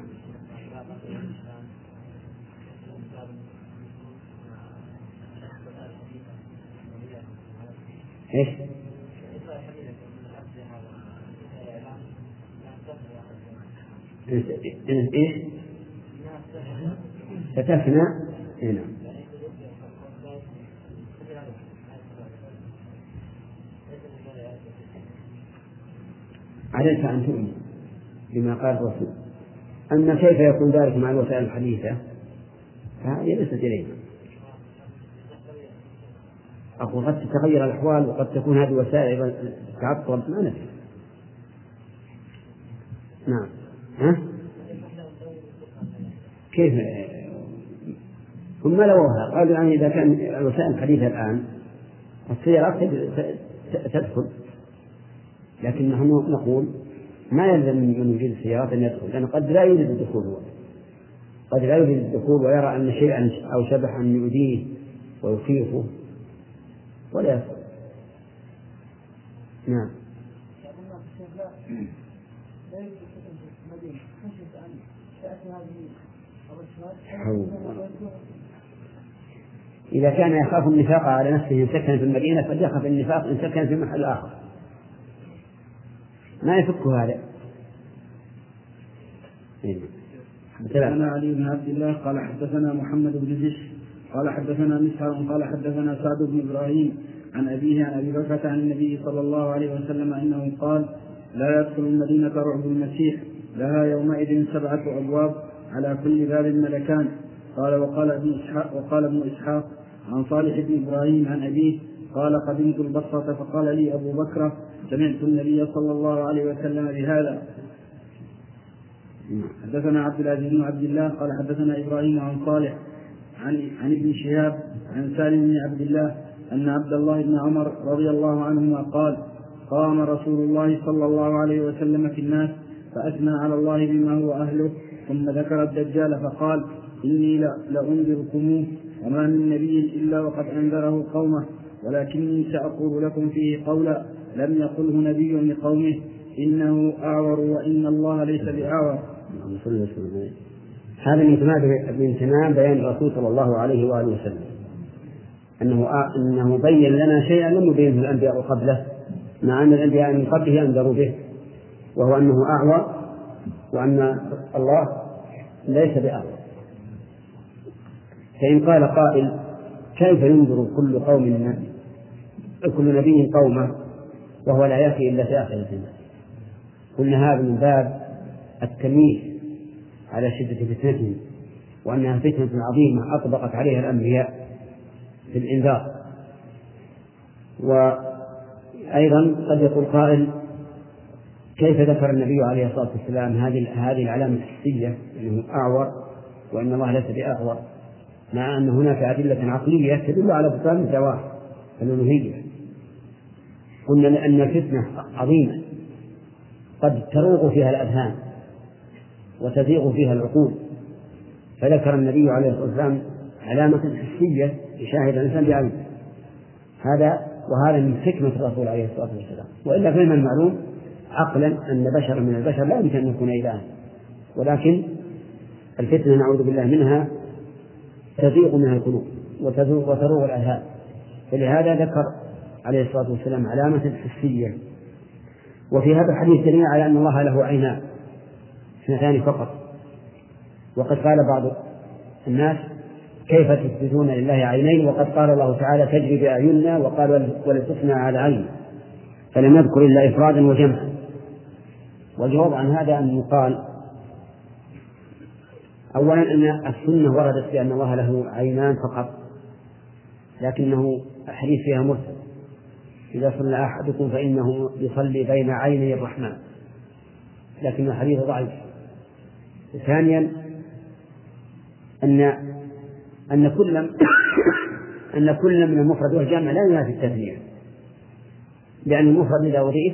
إيش؟ إيش؟ ستفنى. هنا عليك أن تؤمن بما قال الرسول. أما كيف يكون ذلك مع الوسائل الحديثة فهي ليست إلينا. أقول قد تتغير الأحوال وقد تكون هذه الوسائل تعطل ما نفسه. نعم. كيف هم لوها قالوا يعني إذا كان الوسائل الحديثة الآن السيارات تدخل، لكن نحن نقول ما يلزم من وجود السيارات أن يدخل، لأنه قد لا يوجد الدخول، هو قد لا يوجد الدخول ويرى أن شيئا أو شبحا يؤذيه ويخيفه ولا يدخل. نعم. إذا كان يخاف النفاق على نفسه إن سكن في المدينة فليخاف النفاق إن سكن في محل آخر، ما يفك هذا. حدثنا علي بن عبد الله قال حدثنا محمد بن زش قال حدثنا مسعر قال حدثنا سعد بن إبراهيم عن أبيه عن أبي بكرة عن النبي صلى الله عليه وسلم أنه قال لا يدخل المدينة رعب المسيح لها يومئذ 7 أبواب على كل باب ملكان. قال وقال ابن إسحاق عن صالح بن إبراهيم عن أبيه قال قدمت البصرة فقال لي أبو بكر سمعت النبي صلى الله عليه وسلم بهذا. حدثنا عبد العزيز بن عبد الله قال حدثنا إبراهيم عن صالح عن ابن شهاب عن سالم بن عبد الله أن عبد الله بن عمر رضي الله عنهما قال قام رسول الله صلى الله عليه وسلم في الناس فأثنى على الله بما هو أهله ثم ذكر الدجال فقال إني لأنذركموه وما من نبي إلا وقد أنذره قومه ولكني سأقول لكم فيه قولا لم يقله نبي لقومه إنه أعور وإن الله ليس بأعور. هذا من تمام بيان الرسول صلى الله عليه وآله وسلم أنه بين لنا شيئا لم يبينه الأنبياء قبله، مع أن الأنبياء من قبله أنذروا به، وهو أنه أعور وأن الله ليس بأعور. فإن قال قائل كيف ينذر كل نبي قومه وهو لا يأتي إلا في آخر الزمان؟ قلنا هذا من باب التمييز على شدة فتنتهم، وأنها فتنة عظيمة أطبقت عليها الأنبياء في الإنذار. وأيضا قد يقول قائل كيف ذكر النبي عليه الصلاة والسلام هذه العلامة الحسية أنه أعور وأن الله ليس بأعور، مع أن هناك أدلة عقلية تدل على بطلان الزواج الألوهية. قلنا أن الفتنة عظيمة قد تروغ فيها الأذهان وتزيغ فيها العقول، فذكر النبي عليه الصلاة والسلام علامة حسية يشاهد الإنسان بعينه، وهذا من حكمة الرسول عليه الصلاة والسلام. وإلا فهم المعلوم عقلا أن بشرا من البشر لا يمكن أن يكون إلها، ولكن الفتنة نعوذ بالله منها تزيغ منها القلوب وتروغ الأذهان، فلهذا ذكر عليه الصلاة والسلام علامة حسية. وفي هذا الحديث دليل على أن الله له عينان اثنتان فقط. وقد قال بعض الناس كيف تثبتون لله عينين وقد قال الله تعالى تجري بأعيننا وقال ولتصنع على عين، فلم يذكر إلا إفرادا وجمعا. والجواب عن هذا أن يقال أولا أن السنة وردت بأن الله له عينان فقط، لكنه الحديث فيها مرسل، إذا صلى أحدكم فإنه يصلي بين عيني الرحمن، لكن الحديث ضعيف. ثانيا أن كل من المفرد والجمع لا ينافي التثنية، لأن المفرد إذا أضيف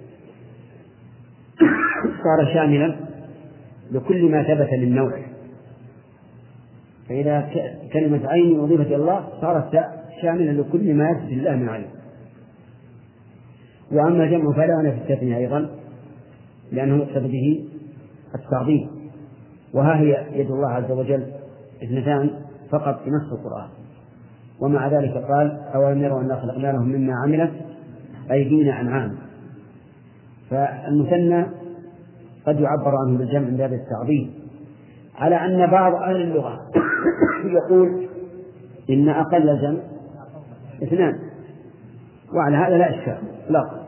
صار شاملا لكل ما ثبت من نوعه، فإذا كلمة عين أضيفت إلى الله صارت شاملا لكل ما يثبت الله من عين. وأما الجمع فلا ينافي التثنية أيضا، لأنه يقصد به التعظيم، وها هي يد الله عز وجل اثنتان فقط في نص القرآن. ومع ذلك قال أولم يروا أنا خلقنا لهم مما عملت أيدينا أنعام. فالمثنى قد يعبر عنه بالجمع من باب التعظيم، على أن بعض أهل اللغة يقول إن أقل الجمع اثنان، وعلى هذا لا إشكال لا.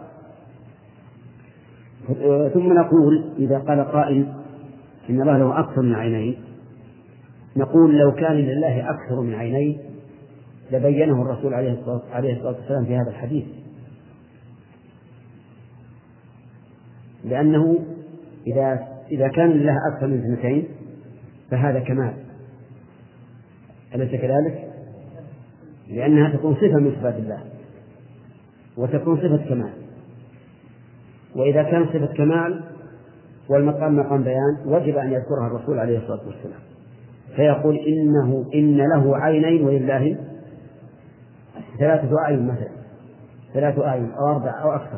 ثم نقول إذا قال قائل إن الله له أكثر من عينين، نقول لو كان لله أكثر من عينين لبينه الرسول عليه الصلاة والسلام في هذا الحديث، لأنه إذا كان لله أكثر من اثنتين فهذا كمال، أليس كذلك؟ لأنها تكون صفة من صفات الله وتكون صفة كمال، وإذا كان صفة كمال والمقام مقام بيان وجب أن يذكرها الرسول عليه الصلاة والسلام، فيقول إن له عينين ولله 3 أعين مثلا، 3 أعين أو 4 أو أكثر.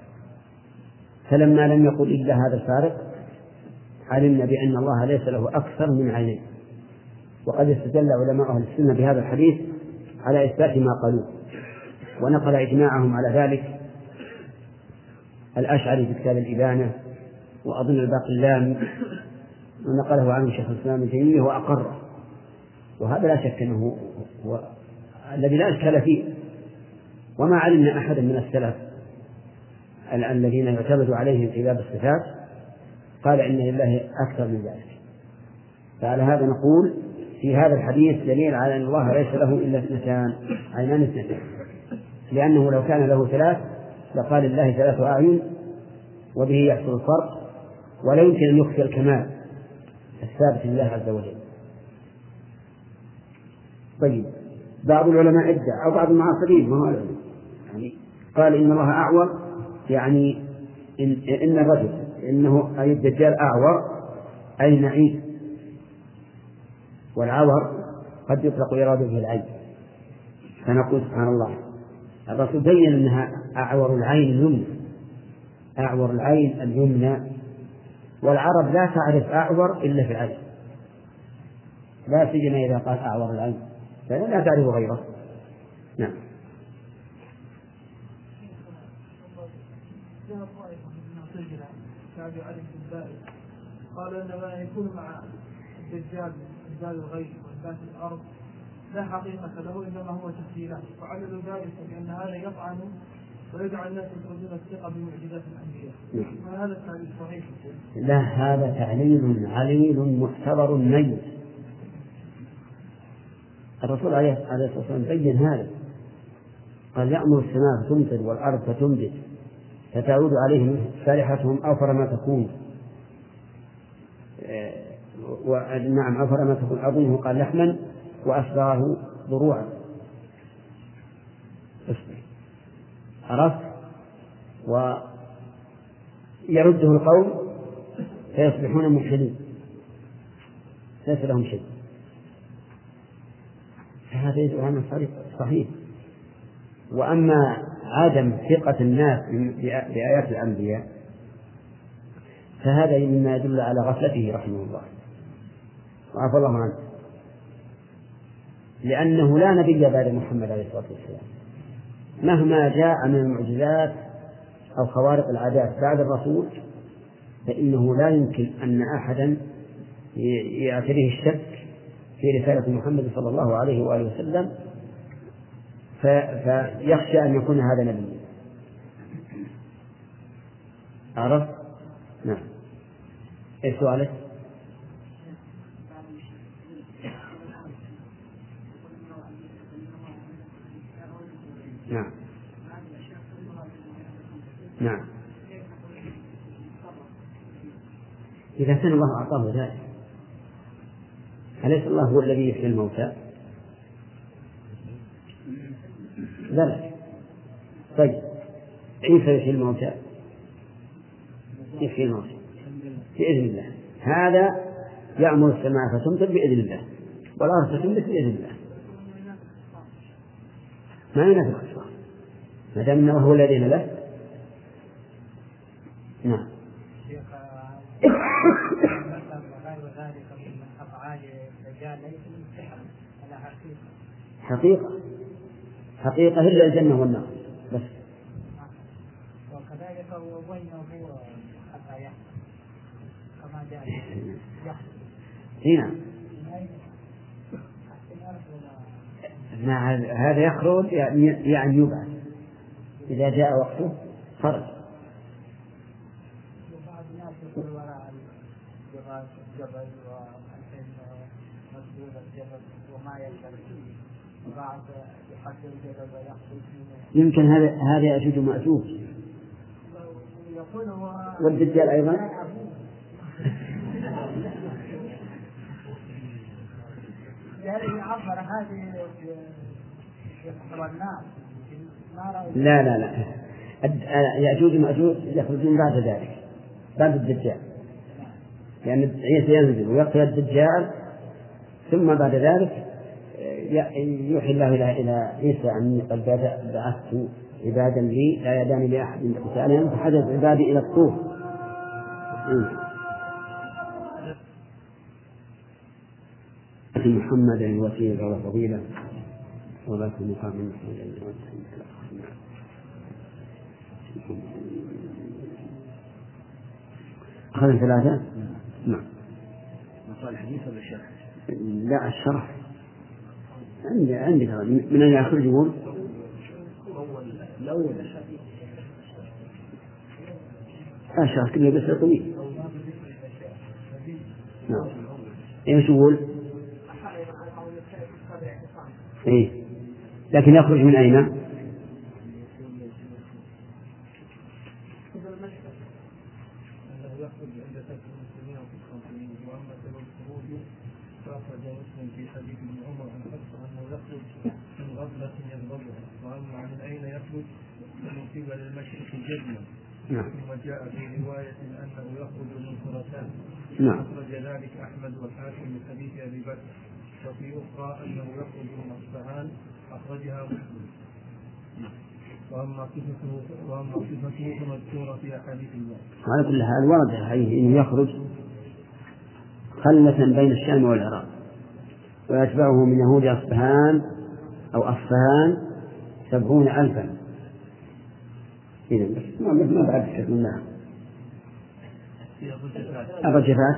فلما لم يقل إلا هذا الفارق علمنا بأن الله ليس له أكثر من عينين. وقد استدل علماء أهل السنة بهذا الحديث على إثبات ما قالوه، ونقل إجماعهم على ذلك الأشعري في كتاب الإبانة، وأظن الباقلاني، ونقله عنه شيخ الإسلام ابن تيمية وأقره. وهذا لا شك أنه هو الذي لا إشكال فيه. وما علمنا أحدا من السلف الذين يعتمد عليهم في باب الصفات قال إن لله أكثر من ذلك. فعلى هذا نقول في هذا الحديث دليل على أن الله ليس له إلا عينان اثنتان، لأنه لو كان له 3 لقال لله 3 أعين، وبه يحصل الفرق، ولا يمكن أن يخفي الكمال الثابت لله عز وجل. طيب، بعض العلماء ادعى أو بعض المعاصرين يعني قال إن الله أعور، يعني إن الرجل إنه أي الدجال أعور أي نعيم، والعور قد يطلق إرادة به العين. فنقول سبحان الله، الرسول بين أنها أعور العين اليمنى، أعور العين اليمنى، والعرب لا تعرف أعور إلا في العين، لا سيما إذا قال أعور العين فلا تعرف غيره. نعم. قال إن ما يكون مع الدجال من الغيب وإثبات الأرض لا حقيقة له إنما هو تسجيلات، وعللوا ذلك بأن هذا يطعن ويجعل الناس يخرجون الثقة بمعجزات الأنبياء. وهذا التعليل صحيح؟ لا، هذا تعليل عليل محتضر ميت. الرسول عليه الصلاة والسلام بين هذا، قال يأمر السماء فتمطر والأرض فتنبت فتعود عليهم فارحتهم أوفر ما تكون. نعم أوفر ما تكون عظيمه قال لحما وأسرعه ضروعا. عرفت؟ ويرده القوم فيصبحون مبحلين ليس لهم شيء. فهذا يدعو عن الطريق صحيح. وأما عدم ثقة الناس بآيات الأنبياء فهذا مما يدل على غفلته رحمه الله وعفى الله عنه، لأنه لا نبي بعد محمد عليه الصلاة والسلام، مهما جاء من المعجزات أو خوارق العادات بعد الرسول فإنه لا يمكن أن أحدا يعتريه الشك في رسالة محمد صلى الله عليه وآله وسلم فيخشى أن يكون هذا نبي. عرفت؟ نعم. إيش سؤالك؟ نعم نعم. إذا كان الله أعطاه ذلك أليس الله هو الذي يحيي الموتى؟ ذلك. طيب عيسى يحيي الموتى؟ يحيي الموتى بإذن الله. هذا يأمر السماء فتمطر بإذن الله والأرض تنبت بإذن الله، ما ينافي الخصام ما دام أنه هو الذي له. نعم. حقيقة إلا الجنة والنار بس. وكذلك وبينه حتى يحصل كما جاء هنا هذا يخرج يعني يبعث إذا جاء وقته خرج. وبعض الناس يقول وراء الجبل وأنتم مسؤول الجبل وما يشعر وبعد يحصل الجبل ويحصل فيه. يمكن هذا يأجوج ومأجوج والدجال أيضا. لا لا لا يأجوج ومأجوج يخرجون بعد ذلك بعد الدجال، لأن يعني عيسى ينزل ويقتل الدجال ثم بعد ذلك يوحي الله إلى عيسى أني قد بعثت عبادا لي لا يدان لأحد بقتالهم فحدث عبادي إلى الطور. محمد الوسيلة والفضيلة وذاك المقام محمد أخذ ثلاثة. نعم. مصال الحديث ولا الشرح؟ لا الشرح عندي من أين يخرجون؟ الأول الشرح كله بس طويل. نعم. إيش يقول؟ إيه لكن يخرج من أين؟ في حديث ابن عمر عن حفصة أنه يخرج من غفلة يغضبها، وأما عن أين يخرج من قبل المشرق الجنة. ثم جاء في رواية أنه يخرج من خراسان. أخرج ذلك أحمد والحاكم من حديث أبي بكر، وفي أخرى أنه يخرج من أصفهان أخرجها مسلم. وأما صفته فمذكورة في أحاديث الله. على كل حال ورد عليه أنه يخرج خلة بين الشام والعراق ويتبعه من يهود أصفهان أو أصفهان 70,000. إذن بس ما بعد شيء من الله. الرجفات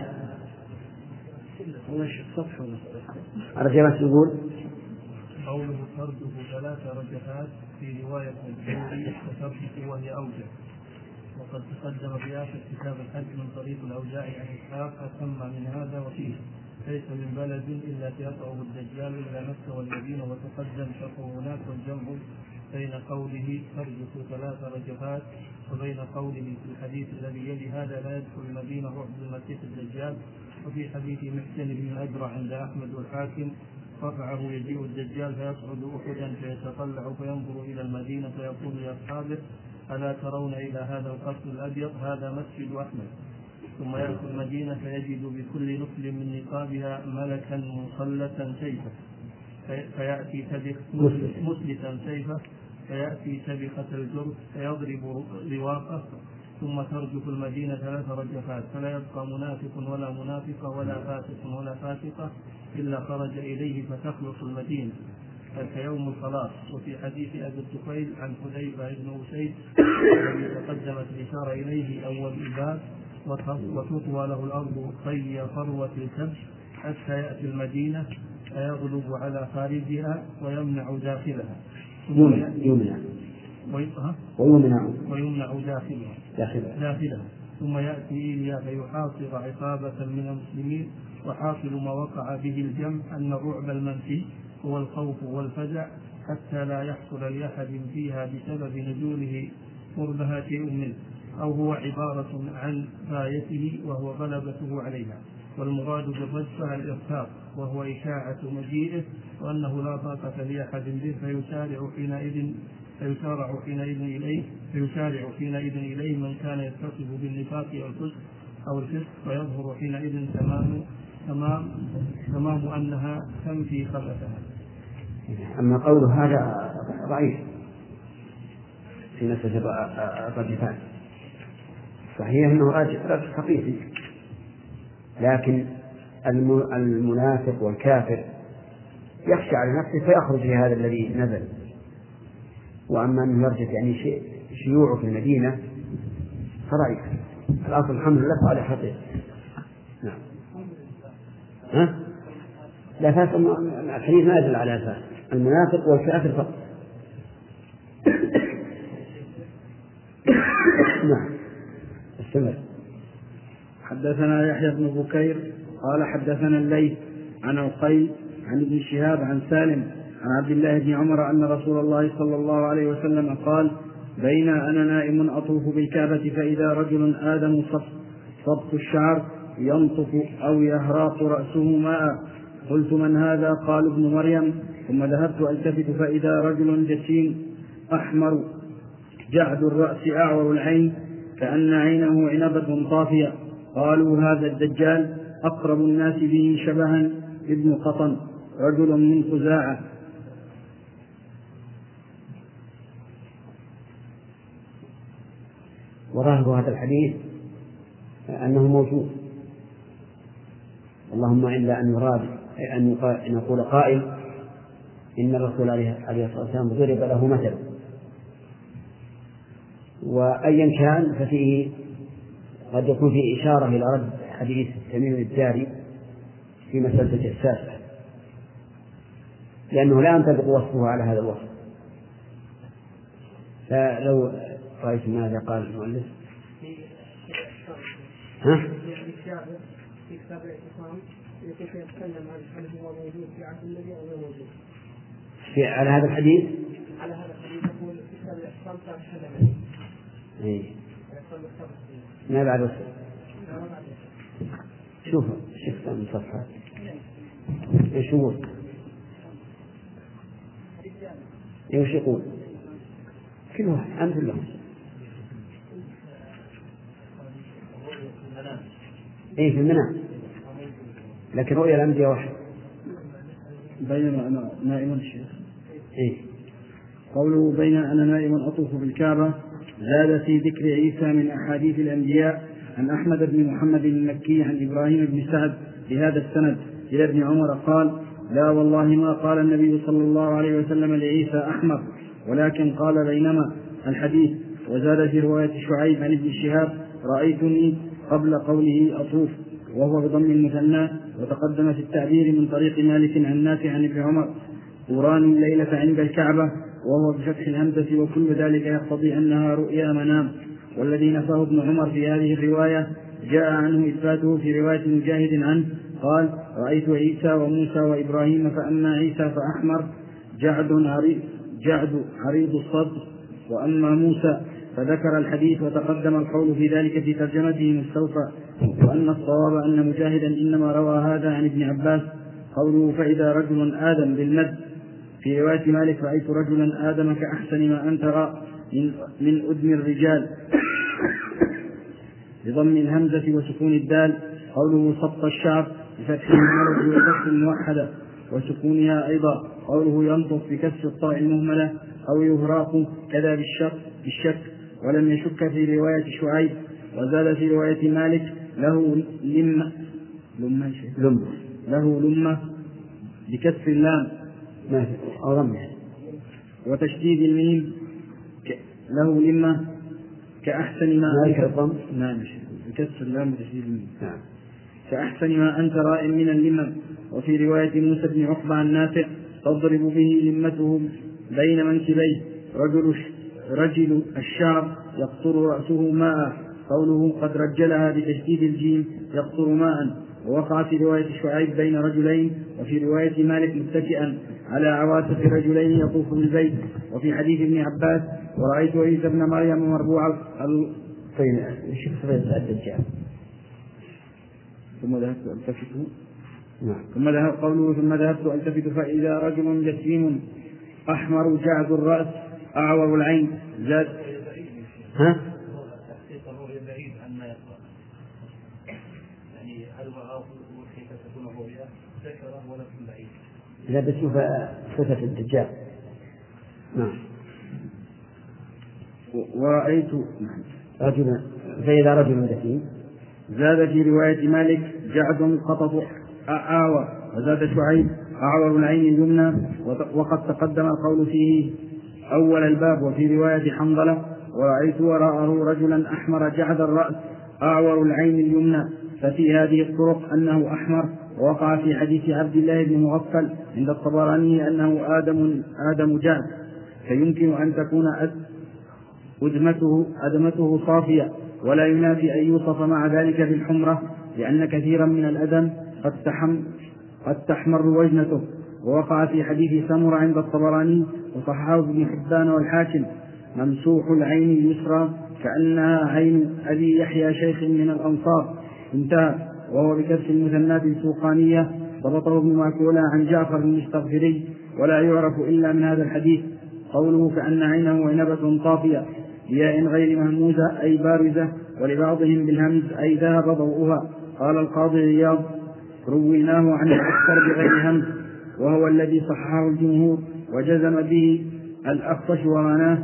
يقول قوله فرده 3 رجفات في رواية الثوري وتركه وهي أوجه. وقد تقدم في آخر كتاب الحج من طريق الأوزاعي عن إسحاق أتم من هذا وفيه ليس من بلد إلا سيطعه الدجال إلى مكة والمدينة وتقدم شق هناك والجمع بين قوله ترجف 3 رجفات وبين قوله في الحديث الذي يلي هذا لا يدخل المدينة رعب المسيح الدجال. وفي حديث محسن بن أجرع عند أحمد والحاكم رفعه يجيء الدجال فيصعد أحدا فيتطلع فينظر إلى المدينة فيقول لأصحابه ألا ترون إلى هذا القصر الأبيض هذا مسجد أحمد. ثم يأتي المدينة فيجد بكل نخل من نقابها ملكا مسلطا سيفا فيأتي مسلطا سيفا فيأتي سبخة الجرس فيضرب رواقه ثم ترجف المدينة 3 رجفات فلا يبقى منافق ولا منافقة ولا فاسق ولا فاسقة إلا خرج إليه فتخلص المدينة كيوم الخلاص. وفي حديث أبي الطفيل عن حذيفة بن أسيد الذي تقدمت الإشارة إليه أول الباب وتطوى له الأرض طي فروة الكبش حتى يأتي المدينة فيغلب على خارجها ويمنع داخلها ويمنع داخلها. ثم يأتي إيليا فيحاصر عصابة من المسلمين وحاصل ما وقع به الجمع أن الرعب المنفي هو الخوف والفزع حتى لا يحصل لأحد فيها بسبب نزوله قربها شيء منه أو هو عبارة عن غايته وهو غلبته عليها. والمراد بالرجفة الإرهاق وهو إشاعة مجيئه وأنه لا طاقة لأحد به فيسارع حينئذ إليه من كان يتصف بالنفاق أو الفسق فيظهر حينئذ تمام أنها تنفي خبثها. أما قوله هذا ضعيف في مسألة الرجفان صحيح أنه رجف حقيقي لكن المنافق والكافر يخشى على نفسه فيخرج في هذا الذي نزل. وأما أن يرجف يعني شيوعه في المدينة فضعيف. الأصل الحمد لله على حقيقة. نعم. لا فاس الحديث ما يدل على فاس المنافق والكافر فقط. نعم. استمر. حدثنا يحيى بن بكير قال حدثنا الليث عن عقيل عن ابن شهاب عن سالم عن عبد الله بن عمر أن رسول الله صلى الله عليه وسلم قال بين أنا نائم أطوف بالكعبة فإذا رجل آدم صبط الشعر ينطف أو يهراق رأسه ماء قلت من هذا؟ قال ابن مريم. ثم ذهبت ألتفت فإذا رجل جسيم أحمر جعد الرأس أعور العين كأن عينه عنبة طافية. قالوا هذا الدجال أقرب الناس به شبها ابن قطن رجل من خزاعة. وظاهر هذا الحديث أنه موجود اللهم إلا أن يراد أن يقول قائل إن الرسول عليه الصلاة والسلام ضرب له مثل. وأيا كان ففيه قد يكون فيه إشارة إلى رد حديث تميم الداري في مسألة الجساسة لأنه لا ينطبق وصفه على هذا الوصف. فلو رأيت ماذا قال المؤلف في كتاب الاعتصام كيف يتكلم عن هل هو موجود في عهد النبي أو غير موجود على هذا الحديث يقول في كتاب الاعتصام كان حدث ما بعد وصف شوف من صفحة ايش يقول ايش يقول كل واحد أنت لهم ايه في المنام لكن رؤيا الأنبياء واحد بينما أنا نائم الشيخ إيه؟ قوله بين أنا نائم أطوف بالكعبة زاد في ذكر عيسى من أحاديث الأنبياء عن أحمد بن محمد المكي عن إبراهيم بن سعد بهذا السند إلى ابن عمر قال لا والله ما قال النبي صلى الله عليه وسلم لعيسى أحمر ولكن قال بينما الحديث. وزاد في رواية شعيب عن ابن شهاب رأيتني قبل قوله أطوف وهو بضم المثنى وتقدم في التعبير من طريق مالك عن نافع عن ابن عمر قران الليلة عند الكعبة وهو بفتح الهمزة وكل ذلك يقتضي أنها رؤيا منام. والذي نفاه ابن عمر في هذه الرواية جاء عنه إثباته في رواية مجاهد عنه قال: رأيت عيسى وموسى وإبراهيم، فأما عيسى فأحمر جعد عريض الصدر، وأما موسى فذكر الحديث وتقدم القول في ذلك في ترجمته مستوفى. وأن الصواب أن مجاهدا إنما روى هذا عن ابن عباس. قوله: فإذا رجل آدم بالمد. في رواية مالك: رأيت رجلا آدم كأحسن ما أن ترى من أدم الرجال بضم الهمزة وسكون الدال. قوله: سبط الشعر بفتح المهملة وكسر الموحدة وسكونها أيضا. قوله: ينطق بكسر الطاء المهملة أو يهراق كذا بالشك. ولم يشك في رواية شعيب. وزاد في رواية مالك: له لمة بكسر اللام أو ضمه وتشديد الميم. له لمة كأحسن ما بكسر اللام وتشديد الميم كأحسن ما أنت رائع من اللمم. وفي رواية موسى بن عقبة عن نافع: تضرب به لمته بين منكبيه رجل الشعر يقطر رأسه ماء. قوله: قد رجلها بتشديد الجيم يقطر ماء. ووقع في رواية شعيب بين رجلين. وفي رواية مالك متكئا على عواتق رجلين يطوف بالبيت. وفي حديث ابن عباس: ورأيت عيسى ابن مريم مربوع الدجال. ثم ذهبت ألتفت فإذا رجل جسيم أحمر جعد الرأس أعور العين. زاد إذا بتشوف صفة الدجال. ورأيت رجلا فإذا رجل جسيم. زاد في رواية مالك: جعد خطط أعور. وزاد شعيب: أعور العين اليمنى. وقد تقدم القول فيه أول الباب. وفي رواية حنظلة: ورأيت وراءه رجلا أحمر جعد الرأس أعور العين اليمنى. ففي هذه الطرق أنه أحمر. ووقع في حديث عبد الله بن مغفل عند الطبراني أنه آدم جعد. فيمكن أن تكون أدمته صافية، ولا ينافي أن يوصف مع ذلك بالحمرة، لأن كثيرا من الأدم قد تحمر وجنته. ووقع في حديث سمرة عند الطبراني وصححه ابن حبان والحاكم: ممسوح العين اليسرى كأنها عين أبي يحيى شيخ من الأنصار. انتهى. وهو بكسر المثنات الفوقانية. ضبطه ابن ماكولة عن جعفر المستغفري، ولا يعرف إلا من هذا الحديث. قوله: كأن عينه عنبة طافية بياء غير مهموزة أي بارزة، ولبعضهم بالهمز أي ذهب ضوءها. قال القاضي عياض: رويناه عن الأكثر بغير همز، وهو الذي صححه الجمهور وجزم به الأخفش ومعناه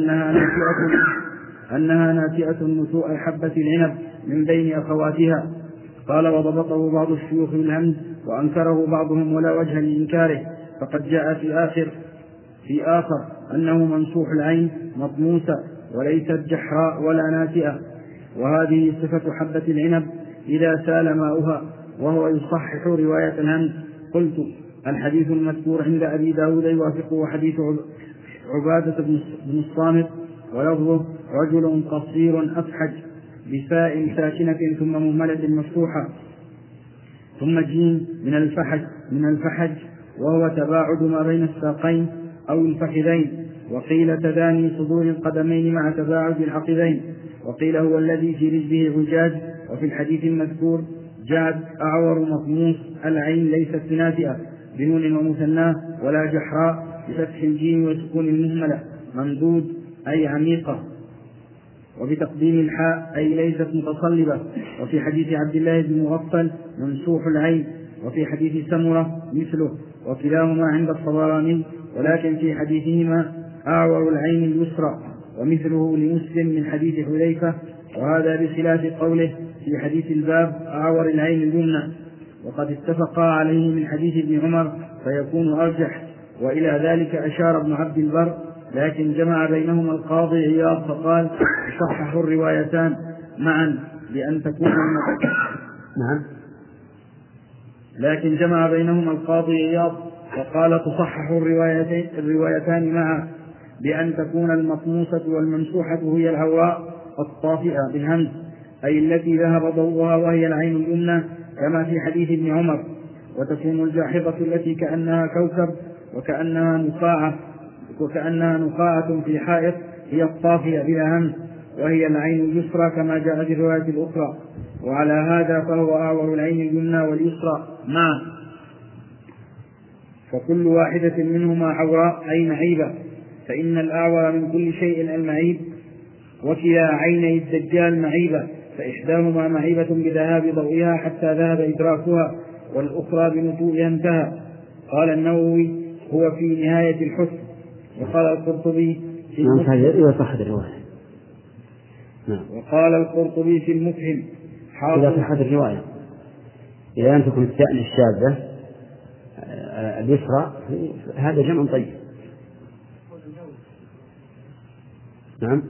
أنها ناتئة نتوء حبة العنب من بين أخواتها. قال: وضبطه بعض الشيوخ بالهمز وأنكره بعضهم ولا وجه لإنكاره. فقد جاء في آخر أنه ممسوح العين مطموسة وليست جحراء ولا ناتئة، وهذه صفة حبة العنب إذا سال ماؤها، وهو يصحح رواية الهمز. قلت: الحديث المذكور عند أبي داود يوافقه حديث عبادة بن الصامت، ولفظه: رجل قصير أفحج بفاء ساكنة ثم مهملة مفتوحة ثم جيم من الفحج، وهو تباعد ما بين الساقين أو الفخذين. وقيل: تداني صدور القدمين مع تباعد العقبين. وقيل: هو الذي في رجله عجاج. وفي الحديث المذكور: جعد أعور مطموس العين ليست ناتئة بنون ومثناه ولا جحراء بفتح الجيم وسكون المهملة، ممدود أي عميقة، وبتقديم الحاء أي ليست متصلبة. وفي حديث عبد الله بن مغفل: ممسوح العين. وفي حديث سمرة مثله، وكلاهما عند الطبراني، ولكن في حديثهما أعور العين اليسرى، ومثله لمسلم من حديث حذيفة، وهذا بخلاف قوله في حديث الباب: أعور العين اليمنى. وقد اتفقا عليه من حديث ابن عمر فيكون أرجح. وإلى ذلك أشار ابن عبد البر، لكن جمع بينهما القاضي عياض فقال: تصحح الروايتان معا بأن تكون لكن جمع بينهما القاضي عياض فقال: تصحح الروايتان معا بأن تكون المطموسة والممسوحة هي العوراء الطافئة بالهمز، أي التي ذهب ضوءها وهي العين اليمنى، كما في حديث ابن عمر. وتكون الجاحظة التي كأنها كوكب وكأنها نقاعة في حائط هي الطافية بلا همس، وهي العين اليسرى كما جاء في الرواية الأخرى. وعلى هذا فهو أعور العين اليمنى واليسرى معا، فكل واحدة منهما عوراء أي معيبة، فإن الأعور من كل شيء المعيب، وكلا عيني الدجال معيبة، فإحداهما معيبة بذهاب ضوئها حتى ذهب إدراكها، والأخرى بنتوئها انتهى. قال النووي هو في نهاية الحسن. وقال القرطبي في المفهم إذا صحت الرواية، إذا لم تكن التاء الشاذة اليسرى هذا جمع طيب. نعم،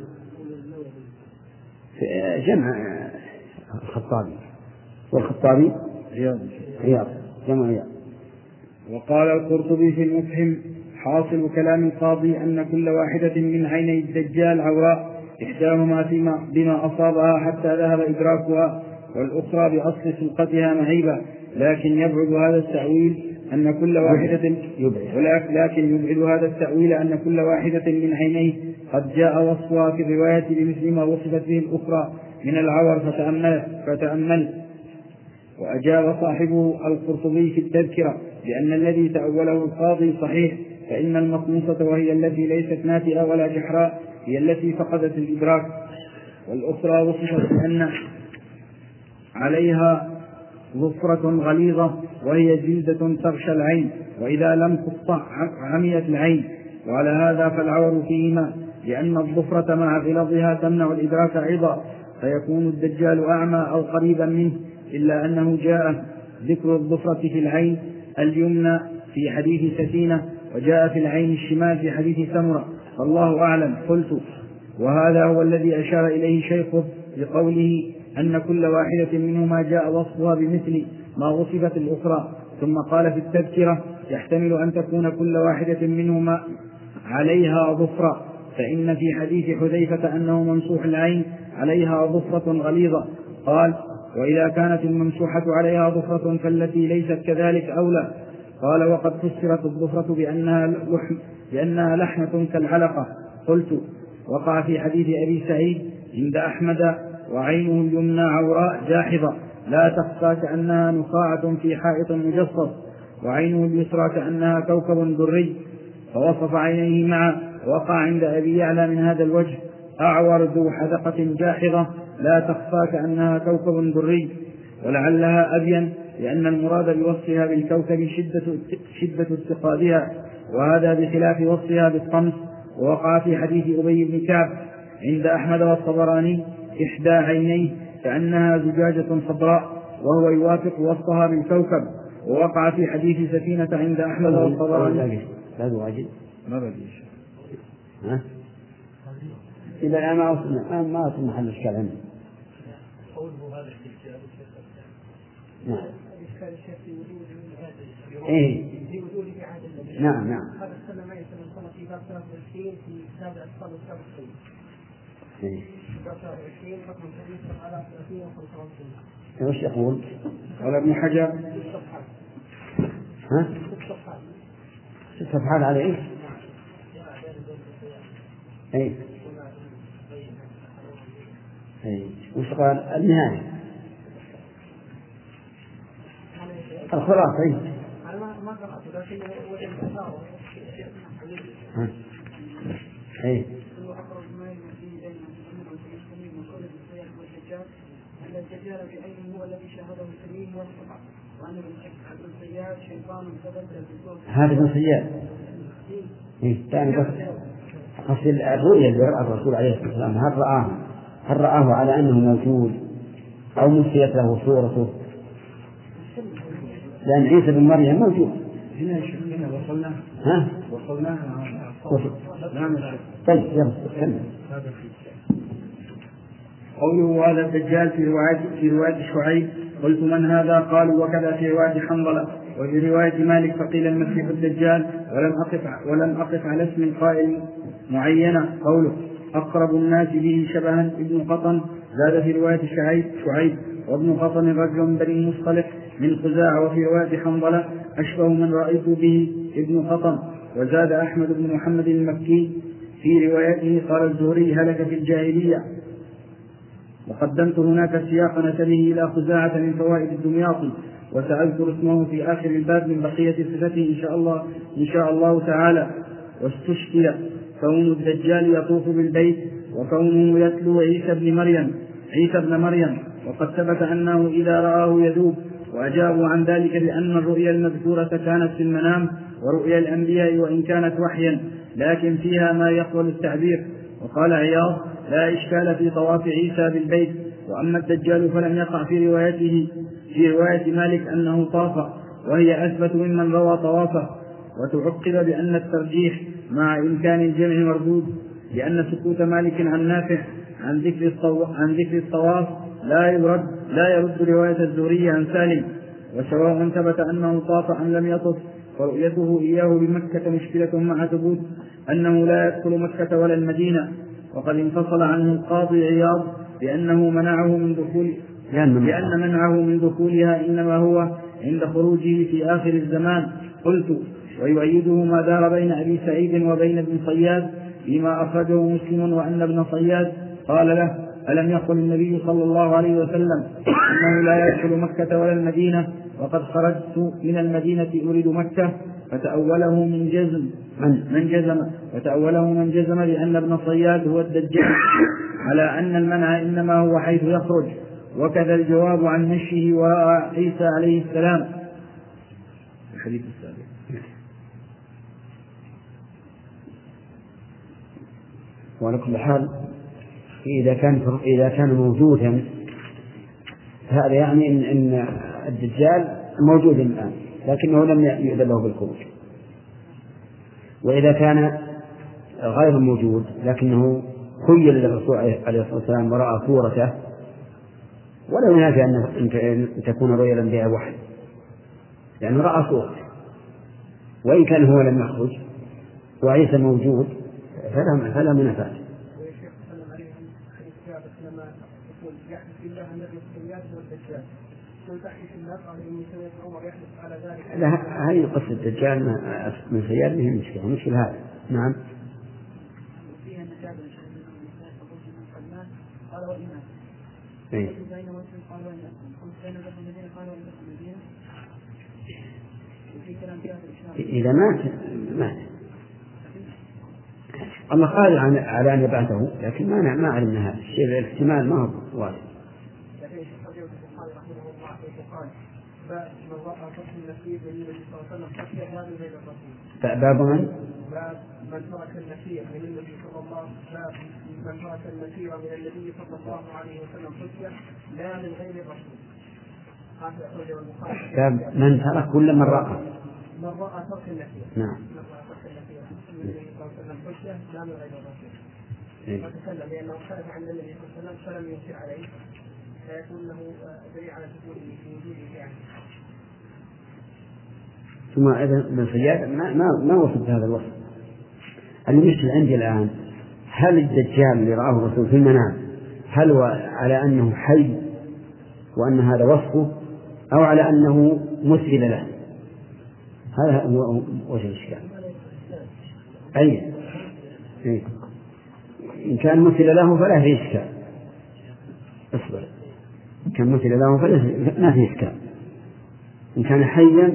جمع الخطابي، والخطابي رياض جمع رياض. وقال القرطبي في المفهم حاصل كلام القاضي أن كل واحدة من عيني الدجال عوراء، إحداهما بما أصابها حتى ذهب إدراكها، والأخرى بأصل سلقتها معيبة، لكن يبعد هذا التأويل أن كل واحدة من عينيه قد جاء وصفها في الرواية بمثل ما وصفت به الأخرى من العور، فتأمل. وأجاب صاحبه القرطبي في التذكرة بأن الذي تأوله القاضي صحيح، فإن المطموسة وهي التي ليست ناتئة ولا جحراء هي التي فقدت الإدراك، والأخرى وصفت بأن عليها ظفرة غليظة وهي جلدة تغشى العين، وإذا لم تقطع عميت العين. وعلى هذا فالعور فيهما، لأن الظفرة مع غلظها تمنع الإدراك أيضا، فيكون الدجال أعمى أو قريبا منه، إلا أنه جاء ذكر الظفرة في العين اليمنى في حديث سفينة، وجاء في العين الشمال في حديث سمرة، فالله أعلم. قلت وهذا هو الذي أشار إليه شيخه بقوله أن كل واحدة منهما جاء وصفها بمثل ما وصفت الأخرى. ثم قال في التذكرة يحتمل أن تكون كل واحدة منهما عليها ظفرة، فإن في حديث حذيفة أنه ممسوح العين عليها ظفرة غليظة. قال وإذا كانت الممسوحة عليها ظفرة فالتي ليست كذلك أولى. قال وقد فسرت الظفرة بأنها لحمة كالعلقة. قلت وقع في حديث أبي سعيد عند أحمد وعينه اليمنى عوراء جاحظة لا تخفى كأنها نخاعة في حائط مجصص، وعينه اليسرى كأنها كوكب دري، فوصف عينيه معا. وقع عند أبي يعلى من هذا الوجه أعور ذو حدقة جاحظة لا تخفى كأنها كوكب دري، ولعلها أبين لأن المراد بوصفها بالكوكب شدة استقادها، وهذا بخلاف وصفها بالطمس. ووقع في حديث أبي بن كعب عند أحمد والطبراني إحدى عينيه كأنها زجاجة صدراء، وهو يوافق وصفها بالكوكب. ووقع في حديث سفينة عند أحمد والطبراني. ما بدي إذا الآن ما أصل محل إشكال عندي. نعم. إيه. نعم. هذا السنة ما يسمى الصلاة في باب 23 في كتاب الأطفال والسابقين. إيه. باب 23 رقم 355. وش يقول؟ قال ابن حجر. ها؟ 6 صفحات على إيه؟ إيه. إيه. وش قال النهاية؟ الخلاصة. إيه. ما قرأت لكن وجد أثاره. إيه. أقرب ما يمشي إليه المسلمين من قول السياح والدجال أن الدجال بعينه هو الذي شاهده السليم والخطأ، وأن ابن صياد شيطان تبدل بالصوت. هذا ابن صياد. إيه. ثاني بس. قصد الرؤيا اللي رأى الرسول عليه الصلاة والسلام هل رآه على أنه موجود أو مثلت له صورته؟ لأن عيسى بن مريم موجود. هنا وصلنا. ها؟ وصلنا. طيب يلا كمل. قوله هذا الدجال في رواية شعيب. قلت من هذا؟ قالوا وكذا في رواية حنظلة وفي رواية مالك فقيل المسيح الدجال، ولم أقف على اسم قائل معينة. قوله أقرب الناس به شبها ابن قطن زاد في رواية شعيب وابن قطن رجل من بني المصطلق من خزاعة. وفي رواية حنظلة أشبه من رأيت به ابن قطن. وزاد أحمد بن محمد المكي في روايته قال الزهري هلك في الجاهلية. وقدمت هناك سياق نسبه إلى خزاعة من فوائد الدمياطي، وسأذكر اسمه في آخر الباب من بقية صفته إن شاء الله تعالى. واستشكل كون الدجال يطوف بالبيت وكونه يتلو عيسى ابن مريم، وقد ثبت أنه إذا رآه يذوب. وأجابوا عن ذلك بأن الرؤيا المذكورة كانت في المنام، ورؤيا الأنبياء وإن كانت وحيا لكن فيها ما يقبل التعبير. وقال عياض لا إشكال في طواف عيسى بالبيت. وأما الدجال فلم يقع في رواية مالك أنه طاف، وهي أثبت ممن روى طوافه. وتعقب بأن الترجيح مع إمكان الجمع مردود، لأن سكوت مالك عن نافع عن ذكر الطواف لا يرد رواية الزهري عن سالم. وسواء ثبت أنه طاف أم لم يطف، فرؤيته إياه بمكة مشكلة مع ثبوت أنه لا يدخل مكة ولا المدينة. وقد انفصل عنه القاضي عياض لأن منعه من دخولها إنما هو عند خروجه في آخر الزمان. قلت ويؤيده ما دار بين أبي سعيد وبين ابن صياد فيما أخرجه مسلم، وأن ابن صياد قال له ألم يقل النبي صلى الله عليه وسلم إنه لا يدخل مكة ولا المدينة وقد خرجت من المدينة أريد مكة؟ فتأوله من جزم لأن ابن صياد هو الدجال على أن المنع إنما هو حيث يخرج. وكذا الجواب عن مشيه وراء عيسى عليه السلام. الحديث السابق. وعلى كل حال إذا كان موجودا هذا يعني إن الدجال موجود الآن لكنه لم يؤذن له بالخروج. وإذا كان غير موجود لكنه خيل للرسول عليه الصلاة والسلام ورأى صورته، ولا ينافي أن تكون رؤيا الأنبياء وحي، لأنه رأى صورته، وإن كان هو لم يخرج وعيسى موجود فلا منافاة. لا هذه قصة الدجال من سياد به مشكلة مثل هذا. نعم. إذا مات الله قادر على أن يبعثه، لكن ما علمنا هذا الشيء، الاحتمال ما هو واضح. باب من ترك النسير من النبي صلى الله عليه وسلم خشية لا من غير الرسول. باب من ترك كل من رأى ترك النسير. نعم. من النبي صلى الله عليه وسلم خشية لا من غير الرسول. وتكلم لأنه خرج عن النبي صلى الله عليه وسلم فلم ينكر عليه، فيكون له دليل على وجوده يعني. ثم أيضا ابن صياد ما وصف هذا الوصف. المشكلة عندي الآن هل الدجال اللي رآه الرسول في المنام هل هو على أنه حي وأن هذا وصفه، أو على أنه مثل له؟ هذا هو وجه الإشكال. أي إن كان مثل له فلا فيه إشكال. اصبر. إن كان مثل له فلا فيه إشكال. إن كان حيا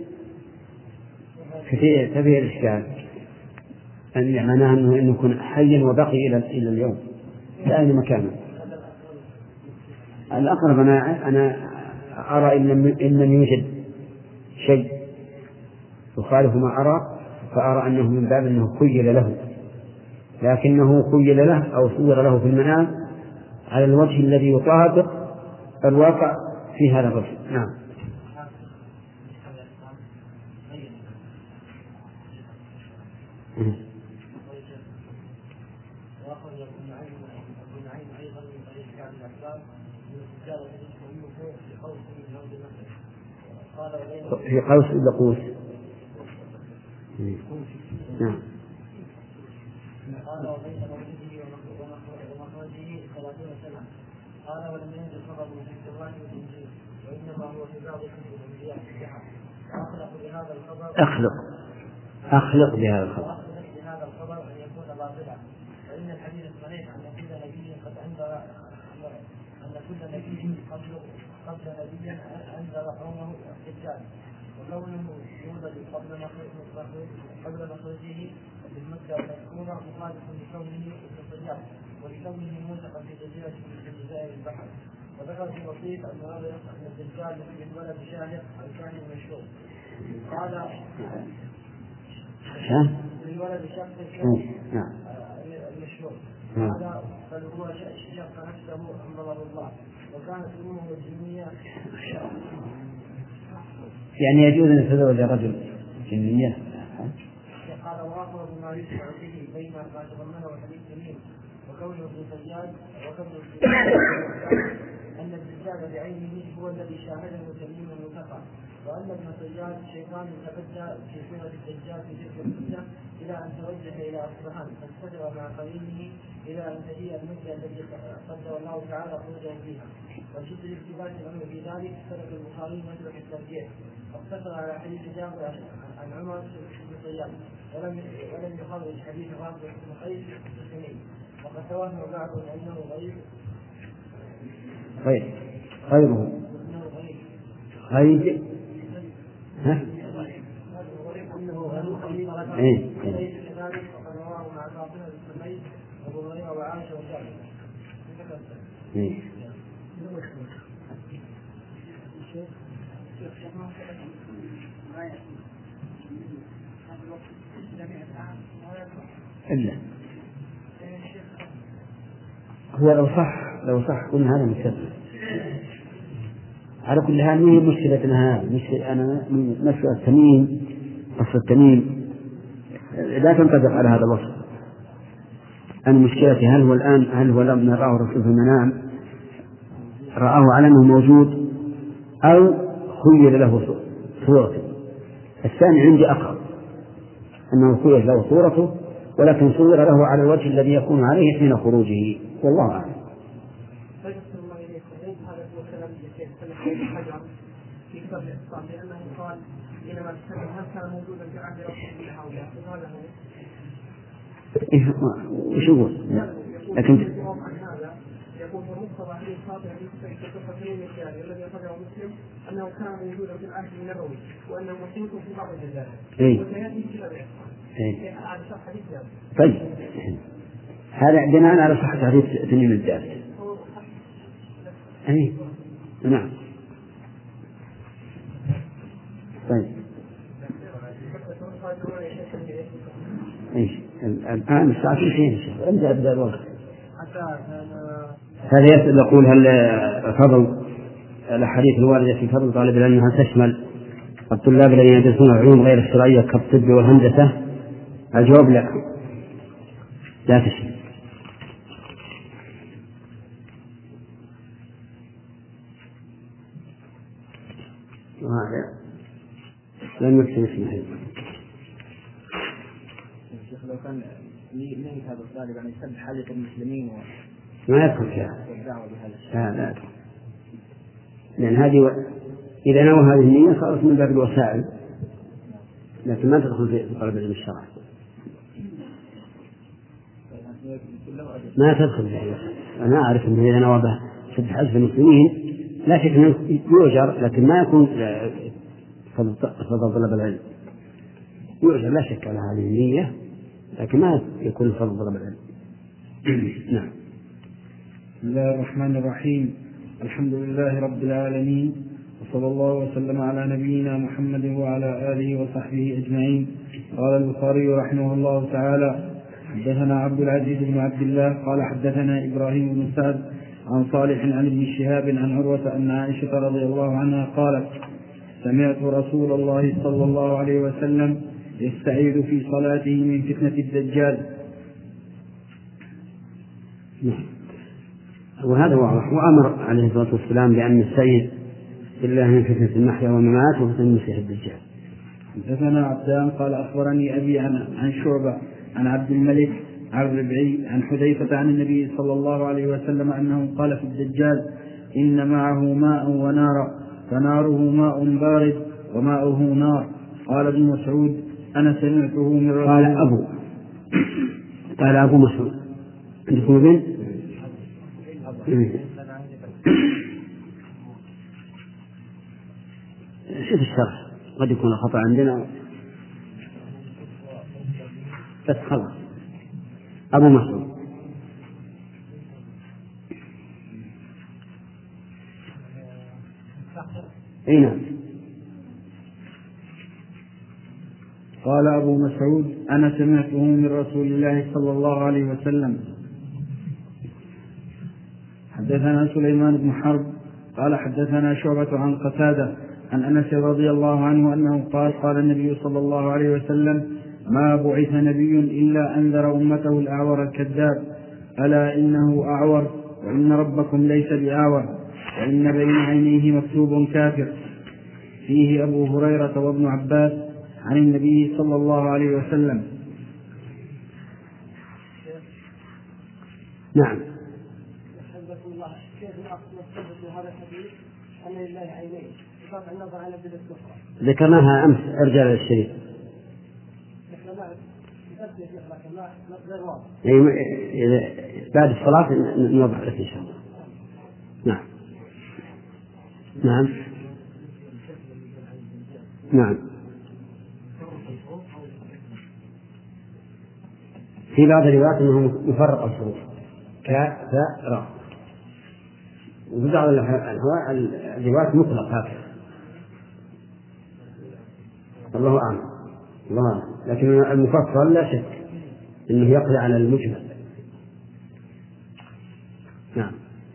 ففيه الإشكال، أن معناه أنه يكون حيا وبقي إلى اليوم لا أي مكانه. الأقرب أنا أرى إن لم يوجد شيء يخالف ما أرى، فأرى أنه من باب أنه خيل له، لكنه خيل له أو صور له في المنام على الوجه الذي يطابق الواقع في هذا الرجل. نعم. في قوس إلا قوس. نعم. قال ولم ينزل خبره في التوراة والإنجيل وإنما هو في بعض كتب الأنبياء الصحة وأخلق بهذا الخبر أخلق بهذا الخبر أن يكون باطلا فإن الحديث الصحيح أن كل نبي قد أنذر قبل نبي أنذر قومه الدجال وكونه يولد قبل مخرجه بالمدة المذكورة مخالف لكونه ابن صياد ولكونه موثقا في جزيرة من جزائر البحر وذكر في وصية أن هذا يصح أن الدجال من ولد شاهد أو كان مشهور قال من ولد شخص المشهور هذا بل هو شق نفسه أمره الله وكانت أمه الجنية يعني يجوز أن يتزوج رجل جنية. قال وأقرب ما يشفع به بين ما تضمنه الحديث الكريم وكونه ابن صياد أن الدجال بعينه هو الذي شاهده تميم المتقى وأن ابن صياد شيطان تبدى في صورة الدجال في تلك المدة إلى أن توجه إلى أصبهان فاستدر مع قرينه إلى أن تجيء المدة التي قدر الله تعالى خروجه فيها وشد الاقتباس الأمر في ذلك سلك البخاري مسلك الترجيح واقتصر على حديث جابر عن عمر بن صياد ولم يخرج حديث رافع بن قيس السنين وقد توهم بعضهم أنه غيره إلا هو لو صح قلنا هذا مشكلة على كل حال. هي مشكلتنا هذه أنا مسألة التميم أصل التميم لا تنطبق على هذا الوصف. أنا مشكلتي هل هو لما رآه الرسول في المنام رآه على أنه موجود أو خيل له صورته. الثاني عندي أقرب أنه خيل له صورته ولكن صور له على الوجه الذي يكون عليه حين خروجه والله أعلم. في كتاب الاعتصام لأنه قال إنما السلم هل كان موجودا في عهد رسول الله أو لا؟ هذا هو. وش يقول؟ لكن هذا يقول بمقتضى حديث فاطمة في قصة تميم الداري الذي أخرجه مسلم أنه كان موجودا في العهد النبوي وأنه مسلوك في بعض الجزائر. وسيأتي في كتاب الاعتصام. على صح حديث جابر. طيب هذا بناء على صحة حديث تميم الداري. أي نعم. طيب الآن الساعة 2 امتى أبدأ الوقت؟ هذا يسأل يقول هل فضل الأحاديث الواردة في فضل طالب العلم هل تشمل الطلاب الذين يدرسون العلوم غير الشرعية كالطب والهندسة؟ الجواب لا تشمل. لم يكتب اسمه. الشيخ لو كان نهي هذا الطالب أن يسب حاجة المسلمين ما يدخل فيها. والدعوة بهذا لا يدخل. لأن هذه إذا نوى هذه النية صارت من باب الوسائل لكن ما تدخل في طلب العلم الشرعي. ما تدخل في الوسائل. أنا أعرف أنه إذا نوى به سب حاجة المسلمين لا شك أنه يؤجر لكن ما يكون فضل طلب العلم. يؤجر لا شك على هذه النية لكن ما يكون فضل طلب العلم. نعم. بسم الله الرحمن الرحيم. الحمد لله رب العالمين وصلى الله وسلم على نبينا محمد وعلى آله وصحبه أجمعين. قال البخاري رحمه الله تعالى حدثنا عبد العزيز بن عبد الله قال حدثنا إبراهيم بن سعد عن صالح عن ابن شهاب عن عروة أن عائشة رضي الله عنها قالت سمعت رسول الله صلى الله عليه وسلم يستعيذ في صلاته من فتنة الدجال. وهذا واضح. وأمر عليه الصلاة والسلام بأن نستعيذ بالله من فتنة المحيا والممات وفتنة المسيح الدجال. حدثنا عبدان قال أخبرني أبي عن شعبة عن عبد الملك الربعي عن حذيفة عن النبي صلى الله عليه وسلم أنه قال في الدجال: إن معه ماء ونار، فناره ماء بارد وماؤه نار. قال ابن مسعود: أنا سمعته من رسول. قال أبو مسعود عندكم بن شوف الشرح قد يكون الخطأ عندنا بس خلاص. أبو مسعود نعم. قال أبو مسعود: أنا سمعته من رسول الله صلى الله عليه وسلم. حدثنا سليمان بن حرب قال حدثنا شعبة عن قتادة عن أنس رضي الله عنه أنه قال: قال النبي صلى الله عليه وسلم: ما بعث نبي إلا أنذر أمته الأعور الكذاب، ألا إنه أعور وإن ربكم ليس بأعور وإن بين عينيه مكتوب كافر. فيه أبو هريرة وابن عباس عن النبي صلى الله عليه وسلم. نعم. حفظكم الله، كيف نثبت في هذا الحديث أن لله عينين بقطع النظر عن الأدلة الأخرى؟ ذكرناها أمس، أرجع للشريف. بعد الصلاة نوضح لك إن شاء الله. نعم نعم نعم. في بعض الروايات أنه مفرق الحروف كاف فاء راء، وفي بعض الروايات مطلق هكذا. الله أعلم الله أعلم، لكن المفصل لا شك أنه يقضي على المجمل. نعم.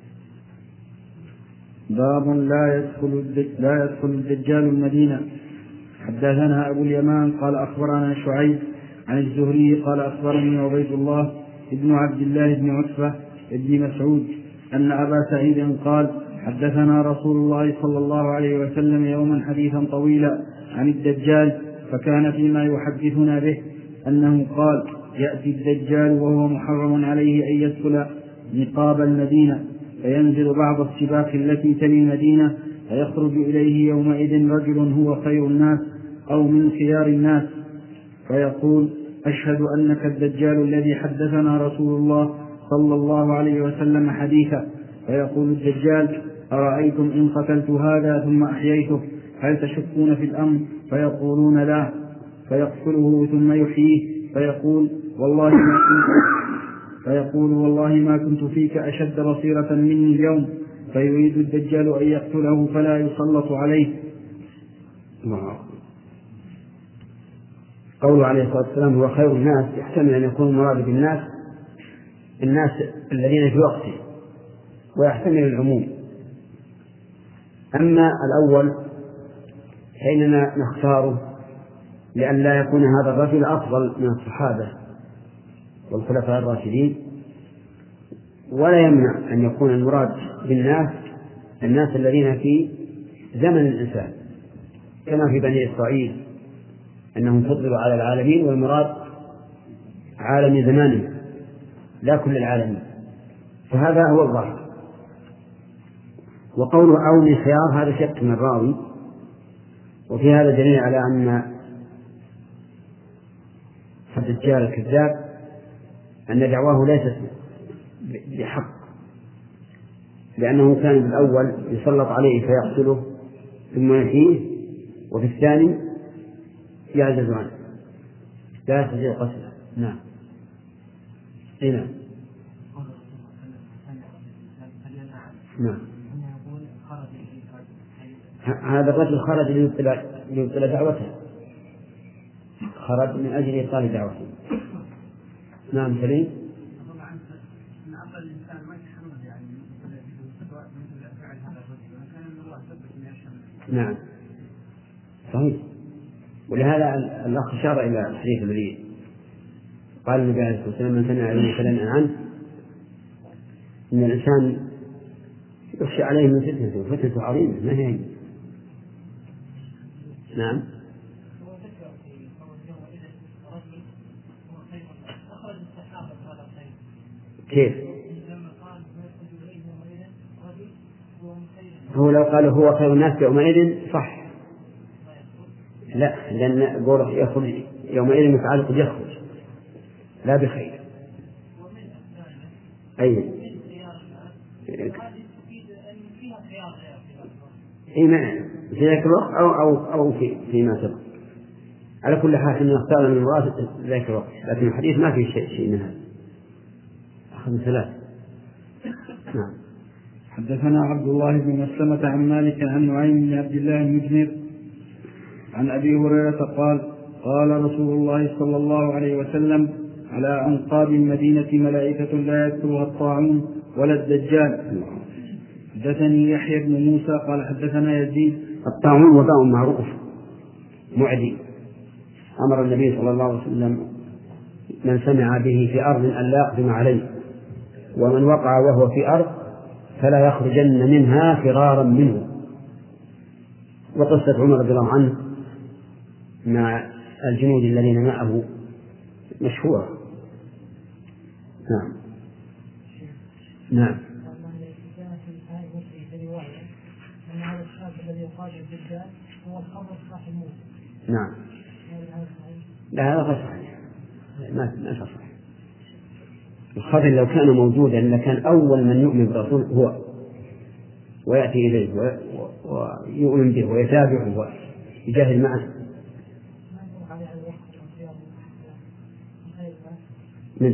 باب لا يدخل الدجال المدينة. حدثنا أبو اليمان قال أخبرنا شعيب عن الزهري قال أخبرني عبيد الله ابن عبد الله بن عتبة ابن مسعود أن أبا سعيد قال: حدثنا رسول الله صلى الله عليه وسلم يوما حديثا طويلا عن الدجال، فكان فيما يحدثنا به أنه قال: يأتي الدجال وهو محرم عليه أن يدخل نقاب المدينة، فينزل بعض السباق التي تلي المدينة، فيخرج إليه يومئذ رجل هو خير الناس أو من خيار الناس، فيقول: أشهد أنك الدجال الذي حدثنا رسول الله صلى الله عليه وسلم حديثا. فيقول الدجال: أرأيتم إن قتلت هذا ثم أحييته هل تشكون في الأمر؟ فيقولون: لا. فيقتله ثم يحييه، فيقول: والله ما كنت فيك أشد بصيرة مني اليوم. فيريد الدجال أن يقتله فلا يسلط عليه. قوله عليه الصلاة والسلام هو خير الناس يحتمل أن يكون المراد بالناس الناس الذين في وقته، ويحتمل العموم. أما الأول حيننا نختاره لأن لا يكون هذا الرجل أفضل من الصحابة والخلفاء الراشدين، ولا يمنع أن يكون المراد بالناس الناس الذين في زمن الإنسان، كما في بني إسرائيل أنهم فضلوا على العالمين، والمراد عالم زمانهم لا كل العالمين، فهذا هو الظاهر. وقوله أو من خيار هذا شك من الراوي، وفي هذا دليل على أن الدجال الكذاب أن دعواه ليست بحق، لأنه كان بالأول يسلط عليه فيقتله ثم يحييه، وفي الثاني يعجز عنه لا يستطيع قتله. نعم. نعم. نعم. هذا الرجل خرج ليبطل دعوته، خرج من أجل إبطال دعوته. نعم سليم. نعم صحيح. ولهذا الأخ أشار إلى الحديث الذي قال النبي عليه الصلاة والسلام: من سمع عليه فلن عنه، إن الإنسان يخشى عليه من فتنة عظيمة ما هي. نعم. كيف؟ هو لو قال هو خير الناس يومئذ صح، لا، لأن قول يخرج يومئذ متعلق يخرج لا بخير. أي في ذاك الوقت أو فيما سبق. على كل حال أن نختار من المراد ذاك الوقت، لكن الحديث ما فيه شيء من هذا. أخذ ثلاث. نعم. حدثنا عبد الله بن مسلمة عن مالك عن نعيم بن عبد الله المجمر عن أبي هريرة قال قال رسول الله صلى الله عليه وسلم على أنقاب المدينة ملائكة لا يذكرها الطاعون ولا الدجال. حدثني يحيى بن موسى قال حدثنا يزيد. الطاعون وباء معروف معدي، أمر النبي صلى الله عليه وسلم من سمع به في أرض أن لا يقدم عليه، ومن وقع وهو في أرض فلا يخرجن منها فرارا منه. وقصة عمر رضي الله عنه مع الجنود الذين معه مشهورة. نعم. نعم. نعم. لا هذا غير صحيح، ما صحيح. الخبر لو كان موجودا لكان أول من يؤمن بالرسول هو، ويأتي إليه ويؤمن به ويتابعه ويجاهد معه. من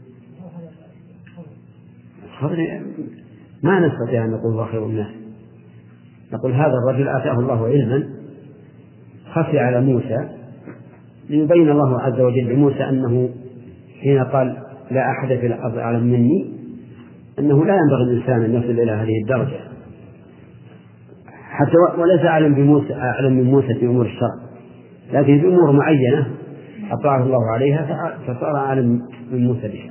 الخبر ما نستطيع أن نقول هو خير الناس، نقول هذا الرجل آتاه الله علما خفي على موسى ليبين الله عز وجل لموسى أنه حين قال لا أحد في الأرض أعلم مني أنه لا ينبغي الإنسان أن يصل إلى هذه الدرجة، حتى وليس أعلم من موسى في أمور الشرع، لكن في أمور معينة أطاعه الله عليها فصار أعلم من موسى بها.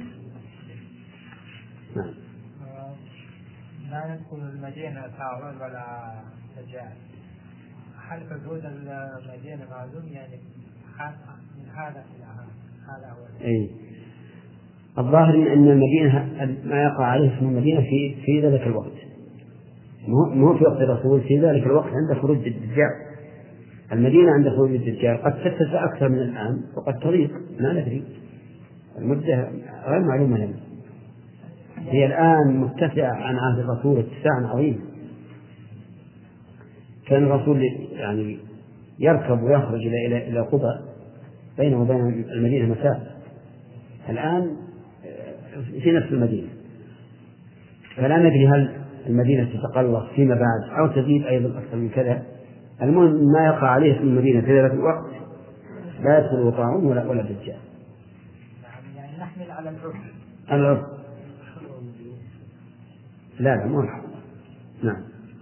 نعم. لا يدخل المدينة طاعون ولا دجال. هل حدود المدينة معلوم يعني من هذا إلى هذا هو؟ أي الظاهر أن المدينة ما يقع عليه اسم المدينة في ذلك الوقت، مو في وقت الرسول، في ذلك الوقت عند خروج الدجال. المدينة عند خروج الدجال قد تتسع أكثر من الآن وقد تضيق، ما ندري، المدة غير معلومة لنا. هي الآن متسعة عن عهد الرسول اتساعا عظيما، كان الرسول يعني يركب ويخرج إلى قبى بينه وبين المدينة مسافة، الآن في نفس المدينة، فلا ندري هل المدينة تتقلص فيما بعد أو تزيد أيضا أكثر من كذا. المهم ما يقع عليه في المدينة في ذلك الوقت لا يدخل طاعون ولا دجال. يعني نحمل على العرف. لا مو الحق. نعم.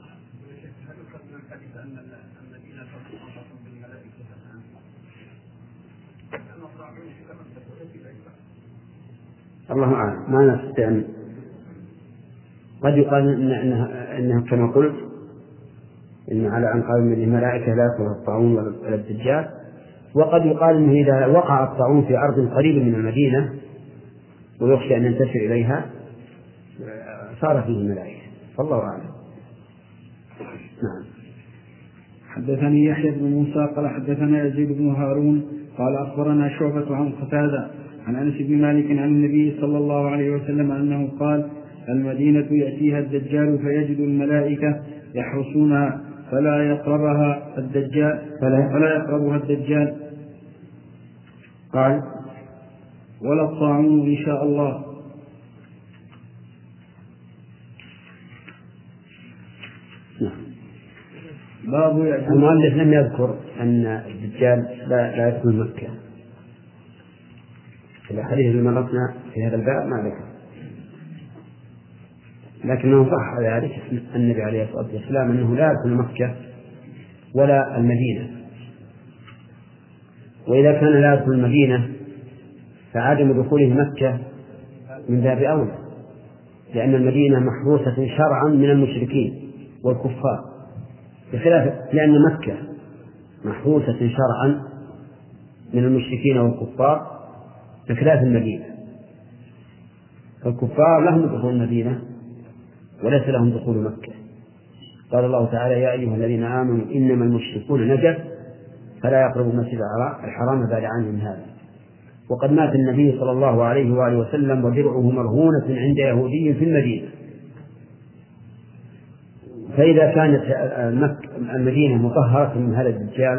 الله أعلم، ما نستطيع. قد يقال إنه كما قلت إن على أنقاب الملائكة لا يدخلها الطاعون ولا الدجال، وقد يقال إنه إذا وقع الطاعون في أرض قريبة من المدينة ويخشى أن ينتشر إليها صار فيه الملائكة، فالله أعلم. نعم. حدثني يحيى بن موسى قال حدثنا يزيد بن هارون قال أخبرنا شعبة عن قتادة عن أنس بن مالك عن النبي صلى الله عليه وسلم أنه قال المدينة يأتيها الدجال فيجد الملائكة يحرسونها فلا يقربها الدجال قال ولا الطاعون إن شاء الله. باب المؤلف لم يذكر أن الدجال لا يدخل مكة، الحديث اللي مرتنا في هذا الباب ما ذكر، لكنه صح ذلك النبي عليه الصلاة والسلام أنه لا يدخل مكة ولا المدينة، وإذا كان لا يدخل المدينة فعدم دخوله مكة من باب أولى، لأن المدينة محروسة شرعا من المشركين والكفار، بخلاف لأن مكة محروسة شرعا من المشركين والكفار بخلاف المدينة، فالكفار لهم دخول المدينة وليس لهم دخول مكة. قال الله تعالى: يا أيها الذين آمنوا إنما المشركون نجس فلا يقربوا المسجد الحرام بعد عامهم هذا. وقد مات النبي صلى الله عليه وآله وسلم ودرعه مرهونة عند يهودي في المدينة. فإذا كانت المدينة مطهرة من هذا الدجال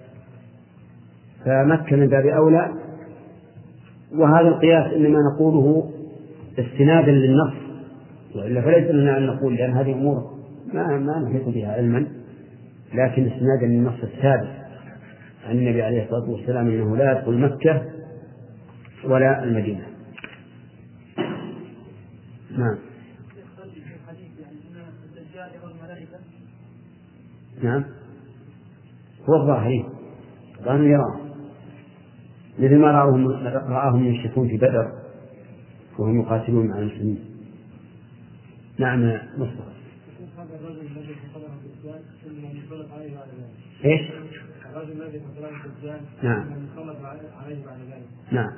فمكة من باب أولى. وهذا القياس إنما نقوله استنادا للنص، وإلا فليس لنا أن نقول، لأن هذه أمور ما نحيط بها علما، لكن استنادا للنص الثابت عن النبي عليه الصلاة والسلام أنه لا يدخل مكة ولا المدينة. نعم. نعم، هو الظاهري كانوا يراه مثل ما رآهم يشركون في بدر وهم يقاتلون مع المسلمين. نعم مصطفى. ايش؟ الرجل الذي خطر الدجال نعم عليه بعد ذلك. نعم.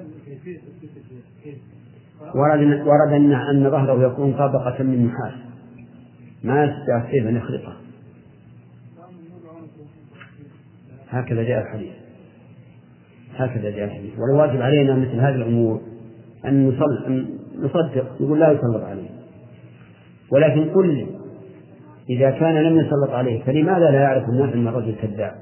ورد أن ظهره يكون طبقة من نحاس ما يستطيع سيف أن يخلطه. هكذا جاء الحديث. والواجب علينا مثل هذه الأمور أن نصدق، يقول لا يسلط عليه، ولكن قل إذا كان لم يسلط عليه فلماذا لا يعرف الناس أن الرجل كذاب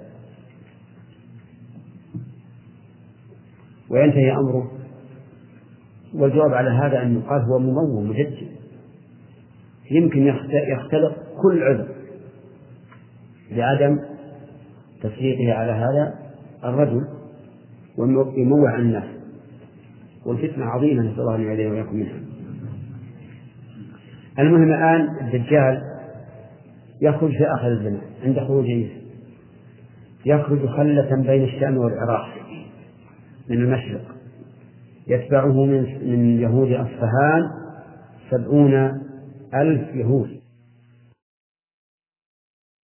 وينتهي أمره؟ والجواب على هذا أن يقال هو مموه مجدد، يمكن يختلق كل عذر لعدم تسليطه على هذا الرجل ويموه عن الناس، والفتنة عظيمة نسأل الله أن يعيذنا وإياكم منها. المهم الآن الدجال يخرج في آخر الزمان عند خروج عيسى، يخرج خلة بين الشام والعراق من المشرق، يتبعه من يهود أصفهان 70,000 يهود